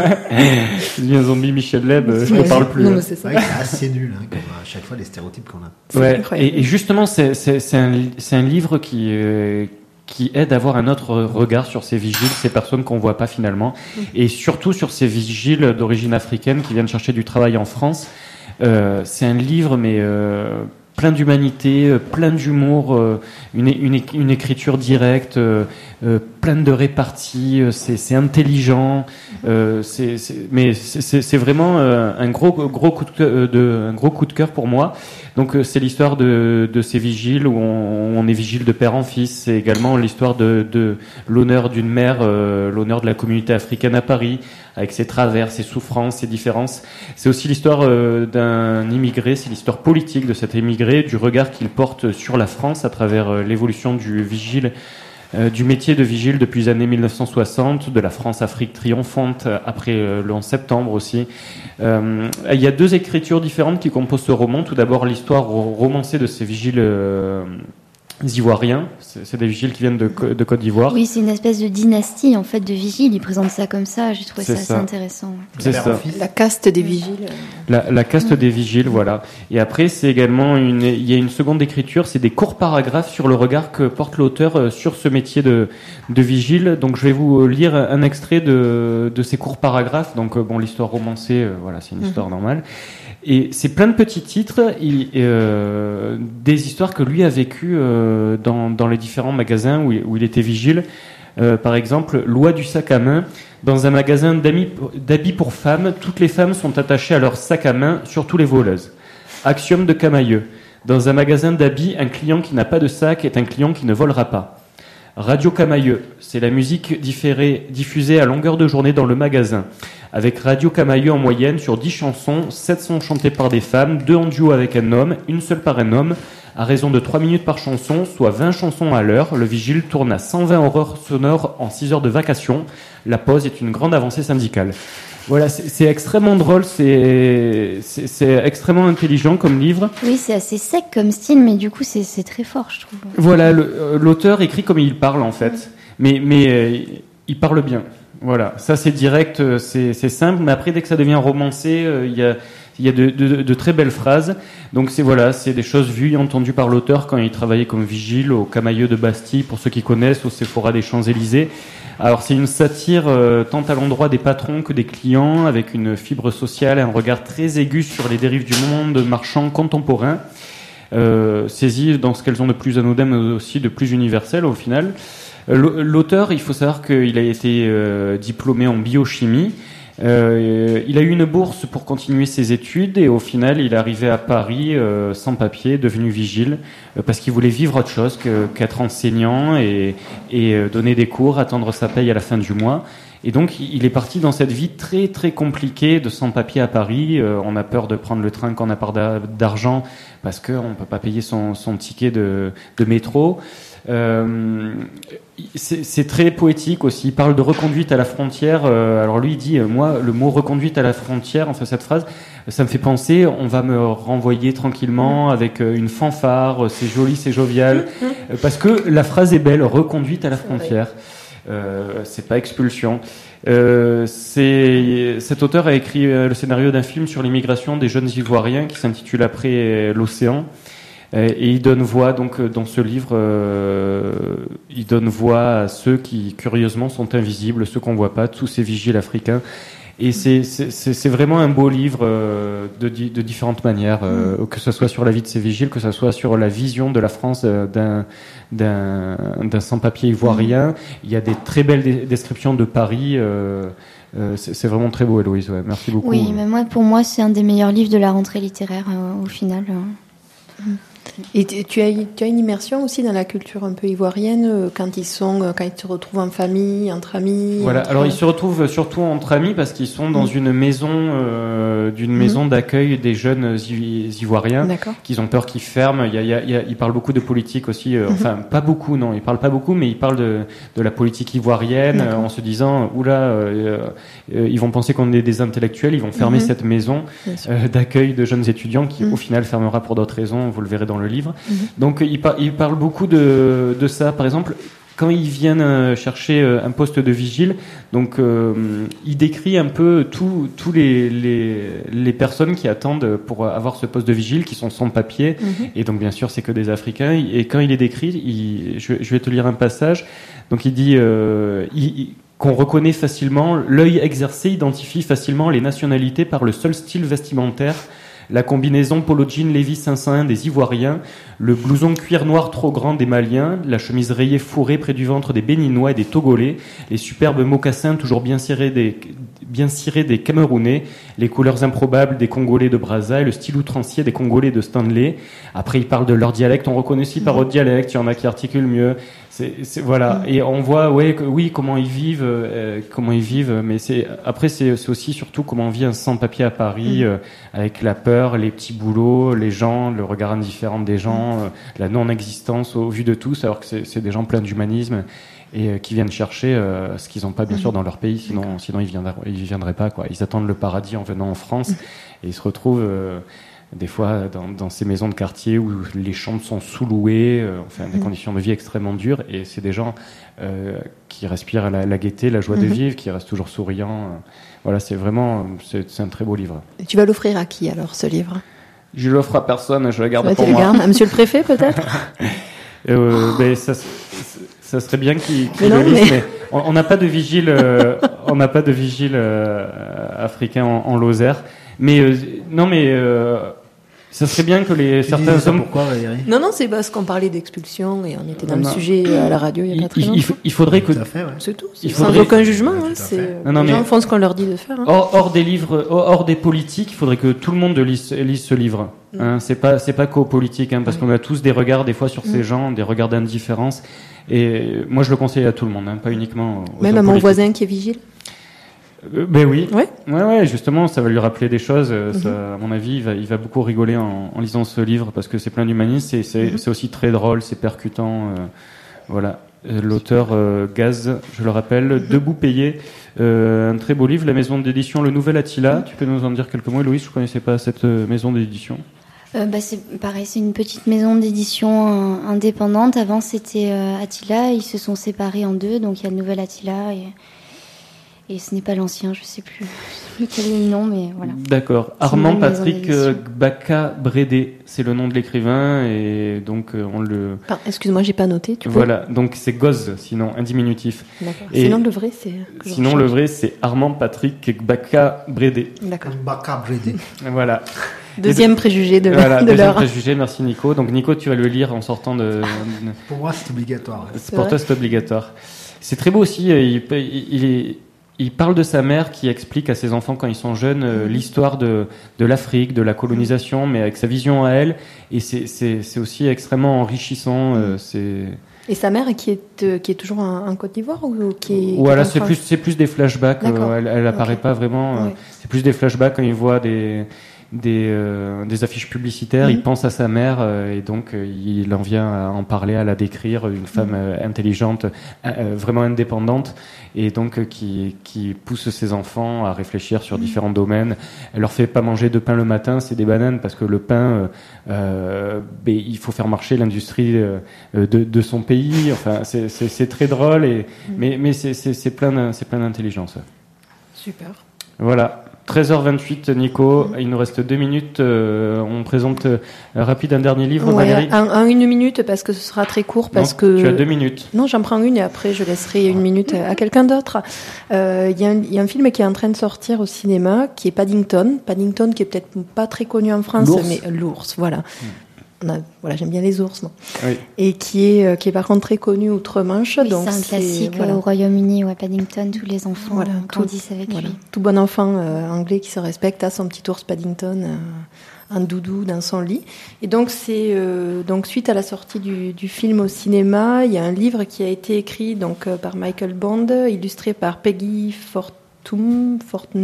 Tu deviens zombie, Michel Leb, je Ouais. te parle plus. Non, hein. mais c'est C'est ça. vrai que c'est assez nul, hein, comme à chaque fois les stéréotypes qu'on a. C'est Ouais. incroyable. Et justement, c'est un livre qui aide à avoir un autre regard sur ces vigiles, ces personnes qu'on voit pas finalement, et surtout sur ces vigiles d'origine africaine qui viennent chercher du travail en France. C'est un livre, mais plein d'humanité, plein d'humour, une écriture directe, plein de réparties. C'est intelligent. Mais c'est vraiment un gros coup de cœur pour moi. Donc c'est l'histoire de ces vigiles où on est vigile de père en fils. C'est également l'histoire de l'honneur d'une mère, l'honneur de la communauté africaine à Paris, avec ses travers, ses souffrances, ses différences. C'est aussi l'histoire d'un immigré, c'est l'histoire politique de cet immigré, du regard qu'il porte sur la France à travers l'évolution du vigile, du métier de vigile depuis les années 1960, de la France-Afrique triomphante après le 11 septembre aussi. Il y a 2 écritures différentes qui composent ce roman. Tout d'abord, l'histoire romancée de ces vigiles ivoiriens. C'est des vigiles qui viennent de Côte d'Ivoire. Oui, c'est une espèce de dynastie en fait de vigiles. Ils présentent ça comme ça. J'ai trouvé ça C'est assez ça. intéressant. C'est ça. La caste des vigiles. La caste des vigiles, voilà. Et après, c'est également il y a une seconde écriture, c'est des courts paragraphes sur le regard que porte l'auteur sur ce métier de vigile. Donc, je vais vous lire un extrait de ces courts paragraphes. Donc, l'histoire romancée, voilà, c'est une histoire normale. Et c'est plein de petits titres, des histoires que lui a vécues dans les différents magasins où il était vigile. Par exemple, loi du sac à main. Dans un magasin d'habits pour femmes, toutes les femmes sont attachées à leur sac à main, surtout les voleuses. Axiome de Camailleux. Dans un magasin d'habits, un client qui n'a pas de sac est un client qui ne volera pas. Radio Camailleux, c'est la musique diffusée à longueur de journée dans le magasin. Avec Radio Camailleux en moyenne, sur 10 chansons, 7 sont chantées par des femmes, 2 en duo avec un homme, une seule par un homme. À raison de 3 minutes par chanson, soit 20 chansons à l'heure, le vigile tourne à 120 horreurs sonores en 6 heures de vacation. La pause est une grande avancée syndicale. Voilà, c'est extrêmement drôle, c'est extrêmement intelligent comme livre. Oui, c'est assez sec comme style, mais du coup, c'est très fort, je trouve. Voilà, l'auteur écrit comme il parle, en fait. Mais il parle bien. Voilà, ça c'est direct, c'est simple, mais après, dès que ça devient romancé, il y a de très belles phrases. Donc c'est des choses vues et entendues par l'auteur quand il travaillait comme vigile au Camailleux de Bastille, pour ceux qui connaissent, au Sephora des Champs-Élysées. Alors c'est une satire tant à l'endroit des patrons que des clients, avec une fibre sociale et un regard très aigu sur les dérives du monde marchand contemporain, saisies dans ce qu'elles ont de plus anodin mais aussi de plus universel au final. L'auteur, il faut savoir qu'il a été diplômé en biochimie. Il a eu une bourse pour continuer ses études et au final il est arrivé à Paris sans papier, devenu vigile, parce qu'il voulait vivre autre chose qu'être enseignant et donner des cours, attendre sa paye à la fin du mois. Et donc il est parti dans cette vie très très compliquée de sans papier à Paris. On a peur de prendre le train quand on n'a pas d'argent parce qu'on peut pas payer son ticket de métro. C'est très poétique aussi. Il parle de reconduite à la frontière. Alors lui il dit, moi le mot reconduite à la frontière, enfin cette phrase, ça me fait penser, on va me renvoyer tranquillement avec une fanfare, c'est joli, c'est jovial, parce que la phrase est belle, reconduite à la frontière. C'est pas expulsion. Cet auteur a écrit le scénario d'un film sur l'immigration des jeunes Ivoiriens qui s'intitule Après l'océan. Et il donne voix, donc, dans ce livre, il donne voix à ceux qui, curieusement, sont invisibles, ceux qu'on voit pas, tous ces vigiles africains. Et c'est vraiment un beau livre de différentes manières, que ce soit sur la vie de ces vigiles, que ce soit sur la vision de la France d'un sans-papier ivoirien. Il y a des très belles descriptions de Paris. C'est vraiment très beau, Héloïse. Ouais. Merci beaucoup. Oui, mais pour moi, c'est un des meilleurs livres de la rentrée littéraire, au final. Et tu as une immersion aussi dans la culture un peu ivoirienne quand ils se retrouvent en famille, entre amis. Voilà. Alors ils se retrouvent surtout entre amis parce qu'ils sont dans une maison maison d'accueil des jeunes Ivoiriens. D'accord. Qu'ils ont peur qu'ils ferment. Ils parlent beaucoup de politique aussi. Enfin pas beaucoup, non. Ils parlent pas beaucoup, mais ils parlent de la politique ivoirienne en se disant ils vont penser qu'on est des intellectuels. Ils vont fermer cette maison d'accueil de jeunes étudiants qui au final fermera pour d'autres raisons. Vous le verrez dans le livre. Donc il parle beaucoup de ça. Par exemple, quand ils viennent chercher un poste de vigile, donc il décrit un peu tous les personnes qui attendent pour avoir ce poste de vigile, qui sont sans papier, et donc bien sûr c'est que des Africains. Et quand il les décrit, je vais te lire un passage. Donc il dit qu'on reconnaît facilement, l'œil exercé identifie facilement les nationalités par le seul style vestimentaire. La combinaison polo jean Levi's 501 des Ivoiriens, le blouson cuir noir trop grand des Maliens, la chemise rayée fourrée près du ventre des Béninois et des Togolais, les superbes mocassins toujours bien cirés des Camerounais, les couleurs improbables des Congolais de Brazza et le style outrancier des Congolais de Stanley. Après, il parle de leur dialecte, on reconnaît aussi par votre dialecte, il y en a qui articulent mieux. Voilà, et on voit comment ils vivent, mais après c'est aussi surtout comment on vit un sans-papier à Paris, avec la peur, les petits boulots, les gens, le regard indifférent des gens, la non-existence au vu de tous, alors que c'est des gens pleins d'humanisme et qui viennent chercher ce qu'ils n'ont pas bien sûr dans leur pays, sinon ils viendraient pas, quoi. Ils attendent le paradis en venant en France et ils se retrouvent des fois dans ces maisons de quartier où les chambres sont sous-louées, des conditions de vie extrêmement dures, et c'est des gens qui respirent la gaieté, la joie de vivre, qui restent toujours souriants. Voilà, c'est un très beau livre. Et tu vas l'offrir à qui alors, ce livre ? Je l'offre à personne, je le garde pour moi. À Monsieur le Préfet peut-être. Ça serait bien qu'il le lise, mais on n'a pas de vigile, africain en Lozère. Mais non, mais ça serait bien que certains hommes. Pourquoi, Valérie? Non, c'est parce qu'on parlait d'expulsion et on était dans le sujet à la radio il y a pas très longtemps. Il faudrait que. Tout à fait, ouais. C'est tout. Il Sans faudrait- aucun jugement. Ouais, Hein, tout à c'est... fait. Non, les mais- gens font ce qu'on leur dit de faire. Hein. Hors des livres, hors des politiques, il faudrait que tout le monde lise ce livre. Hein, c'est pas qu'aux politiques, hein, parce qu'on a tous des regards des fois sur ces gens, des regards d'indifférence. Et moi, je le conseille à tout le monde, hein, pas uniquement aux Même hommes à mon politiques. voisin qui est vigile. Ben oui. Ouais. Ouais, justement, ça va lui rappeler des choses. Ça, à mon avis, il va beaucoup rigoler en lisant ce livre parce que c'est plein d'humanisme. C'est aussi très drôle, c'est percutant. Voilà. L'auteur Gaz, je le rappelle, Debout payé, un très beau livre, la maison d'édition Le Nouvel Attila. Tu peux nous en dire quelques mots, Héloïse? Je ne connaissais pas cette maison d'édition. C'est pareil, c'est une petite maison d'édition indépendante. Avant, c'était Attila. Ils se sont séparés en deux, donc il y a le Nouvel Attila et ce n'est pas l'ancien. Je sais plus quel est le nom, mais voilà. D'accord. C'est Armand une maison Patrick d'édition. Gbaka-Brédé, c'est le nom de l'écrivain et donc on le. Pardon, excuse-moi, j'ai pas noté. Tu peux... Voilà, donc c'est Goz, sinon un diminutif. D'accord. Et Sinon le vrai c'est. que je Sinon, recherche. le vrai, c'est Armand Patrick Gbaka-Brédé. D'accord. Baka Brédé. Voilà. Deuxième préjugé de Voilà, de deuxième l'heure. préjugé, merci Nico. Donc Nico, tu vas le lire en sortant de... Pour moi, c'est obligatoire. C'est pour toi, c'est obligatoire. C'est très beau aussi, il parle de sa mère qui explique à ses enfants quand ils sont jeunes l'histoire de l'Afrique, de la colonisation, mais avec sa vision à elle. Et c'est aussi extrêmement enrichissant. Et sa mère qui est toujours en Côte d'Ivoire ou qui est. Voilà, qui est en France c'est plus des flashbacks. D'accord. Elle apparaît Ok. pas vraiment. Ouais. C'est plus des flashbacks quand il voit des affiches publicitaires. Il pense à sa mère et donc il en vient à en parler, à la décrire, une femme intelligente, vraiment indépendante et donc qui pousse ses enfants à réfléchir sur différents domaines. Elle leur fait pas manger de pain le matin, c'est des bananes parce que le pain, il faut faire marcher l'industrie de son pays. Enfin, c'est très drôle mais c'est plein d'intelligence. Super. Voilà. 13h28, Nico. Il nous reste 2 minutes. On présente rapide un dernier livre, Ouais, Valérie. en 1 minute parce que ce sera très court parce Non, que. Tu as 2 minutes. Non, j'en prends une et après je laisserai 1 minute à quelqu'un d'autre. Il y a un film qui est en train de sortir au cinéma qui est Paddington. Paddington qui est peut-être pas très connu en France, L'ours. mais l'ours, voilà. Voilà, j'aime bien les ours, moi. Oui. Et qui est par contre très connu outre-Manche. Oui, donc c'est un classique voilà. au Royaume-uni, Paddington, tous les enfants Voilà, grandissent avec lui. Tout bon enfant anglais qui se respecte a son petit ours Paddington en doudou dans son lit. Et donc donc suite à la sortie du film au cinéma, il y a un livre qui a été écrit par Michael Bond, illustré par Peggy Fortnum,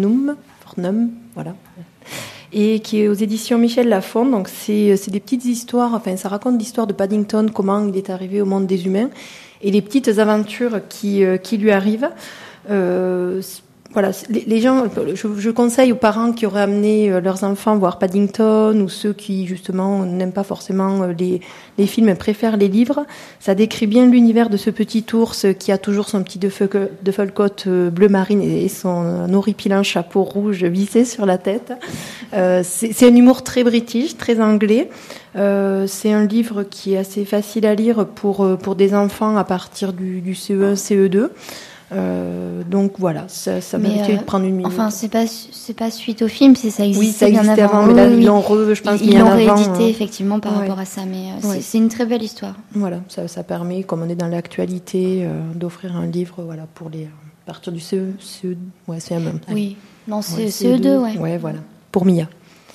voilà. Et qui est aux éditions Michel Lafon. Donc c'est des petites histoires, enfin ça raconte l'histoire de Paddington, comment il est arrivé au monde des humains et les petites aventures qui lui arrivent. Voilà, les gens, je conseille aux parents qui auraient amené leurs enfants voir Paddington ou ceux qui justement n'aiment pas forcément les films, préfèrent les livres. Ça décrit bien l'univers de ce petit ours qui a toujours son petit Duffel-coat bleu marine et son horripilant chapeau rouge vissé sur la tête. C'est un humour très british, très anglais. C'est un livre qui est assez facile à lire pour des enfants à partir du CE1, CE2. Donc voilà, ça méritait de prendre 1 minute. Enfin, c'est pas suite au film, ça existait, oui, ça existait bien avant, mais là, ils l'ont je pense ils bien l'ont avant. réédité effectivement par rapport à ça, mais c'est une très belle histoire. Voilà, ça permet, comme on est dans l'actualité, d'offrir un livre, voilà, pour les à partir du CE1. Oui, non, CE2, ouais. Ouais, voilà, pour Mia.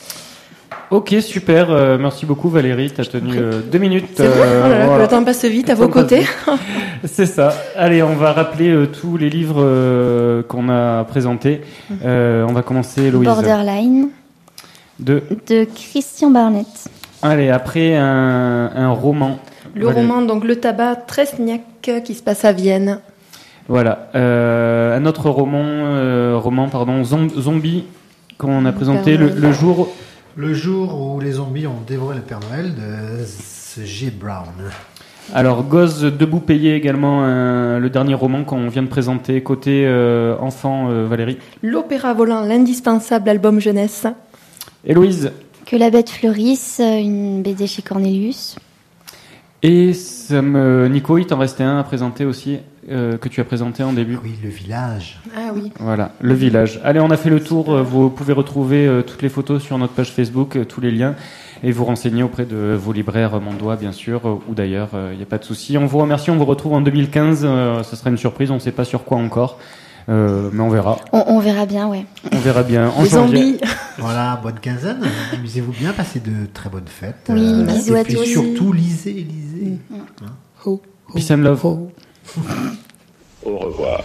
Ok, super. Merci beaucoup, Valérie. Tu as tenu 2 minutes. C'est bon, voilà. Le temps passe vite à vos côtés. C'est ça. Allez, on va rappeler tous les livres qu'on a présentés. On va commencer, Héloïse. Borderline de Christian Barnett. Allez, après un roman. Le roman, donc Le tabac, Tresniak, qui se passe à Vienne. Voilà. Un autre roman, Zombie, qu'on a présenté le jour... Le jour où les zombies ont dévoré le Père Noël de G. Brown. Alors, Goz Debout payé également, le dernier roman qu'on vient de présenter, côté enfant, Valérie. L'opéra volant, l'indispensable album jeunesse. Héloïse. Que la bête fleurisse, une BD chez Cornelius. Et Nico, il t'en restait un à présenter aussi. que tu as présenté en début. Oui, le village. Ah oui. Voilà, le village. Allez, on a fait le tour. Vous pouvez retrouver toutes les photos sur notre page Facebook, tous les liens, et vous renseigner auprès de vos libraires mondois, bien sûr, ou d'ailleurs, il n'y a pas de souci. On vous remercie, on vous retrouve en 2015. Ce sera une surprise, on ne sait pas sur quoi encore, mais on verra. On verra bien, ouais. On verra bien. En Les zombies. Voilà, bonne quinzaine. Amusez-vous bien, passez de très bonnes fêtes. Oui, bisous à et puis tous. surtout, lisez. Peace and love. Au revoir.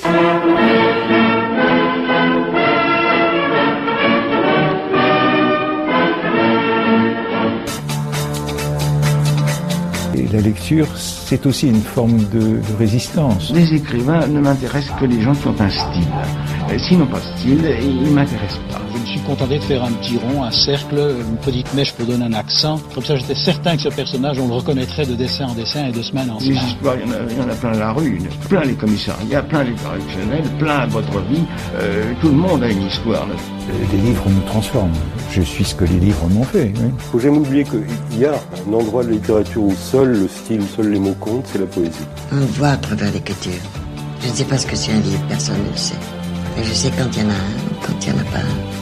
Et la lecture, c'est aussi une forme de résistance. Les écrivains ne m'intéressent que les gens qui ont un style. S'ils n'ont pas de style, ils ne m'intéressent pas. Je me suis contenté de faire un petit rond, un cercle, une petite mèche pour donner un accent. Comme ça, j'étais certain que ce personnage, on le reconnaîtrait de dessin en dessin et de semaine en Les semaine. histoires, il y en a plein la rue, plein les commissariats, plein les correctionnels, plein votre vie. Tout le monde a une histoire. Les livres nous transforment. Je suis ce que les livres m'ont fait. Oui. Faut jamais oublier qu'il y a un endroit de la littérature où seul le style, seuls les mots comptent, c'est la poésie. On le voit à travers l'écriture. Je ne sais pas ce que c'est un livre, personne ne le sait. Mais je sais quand il y en a un ou quand il n'y en a pas un.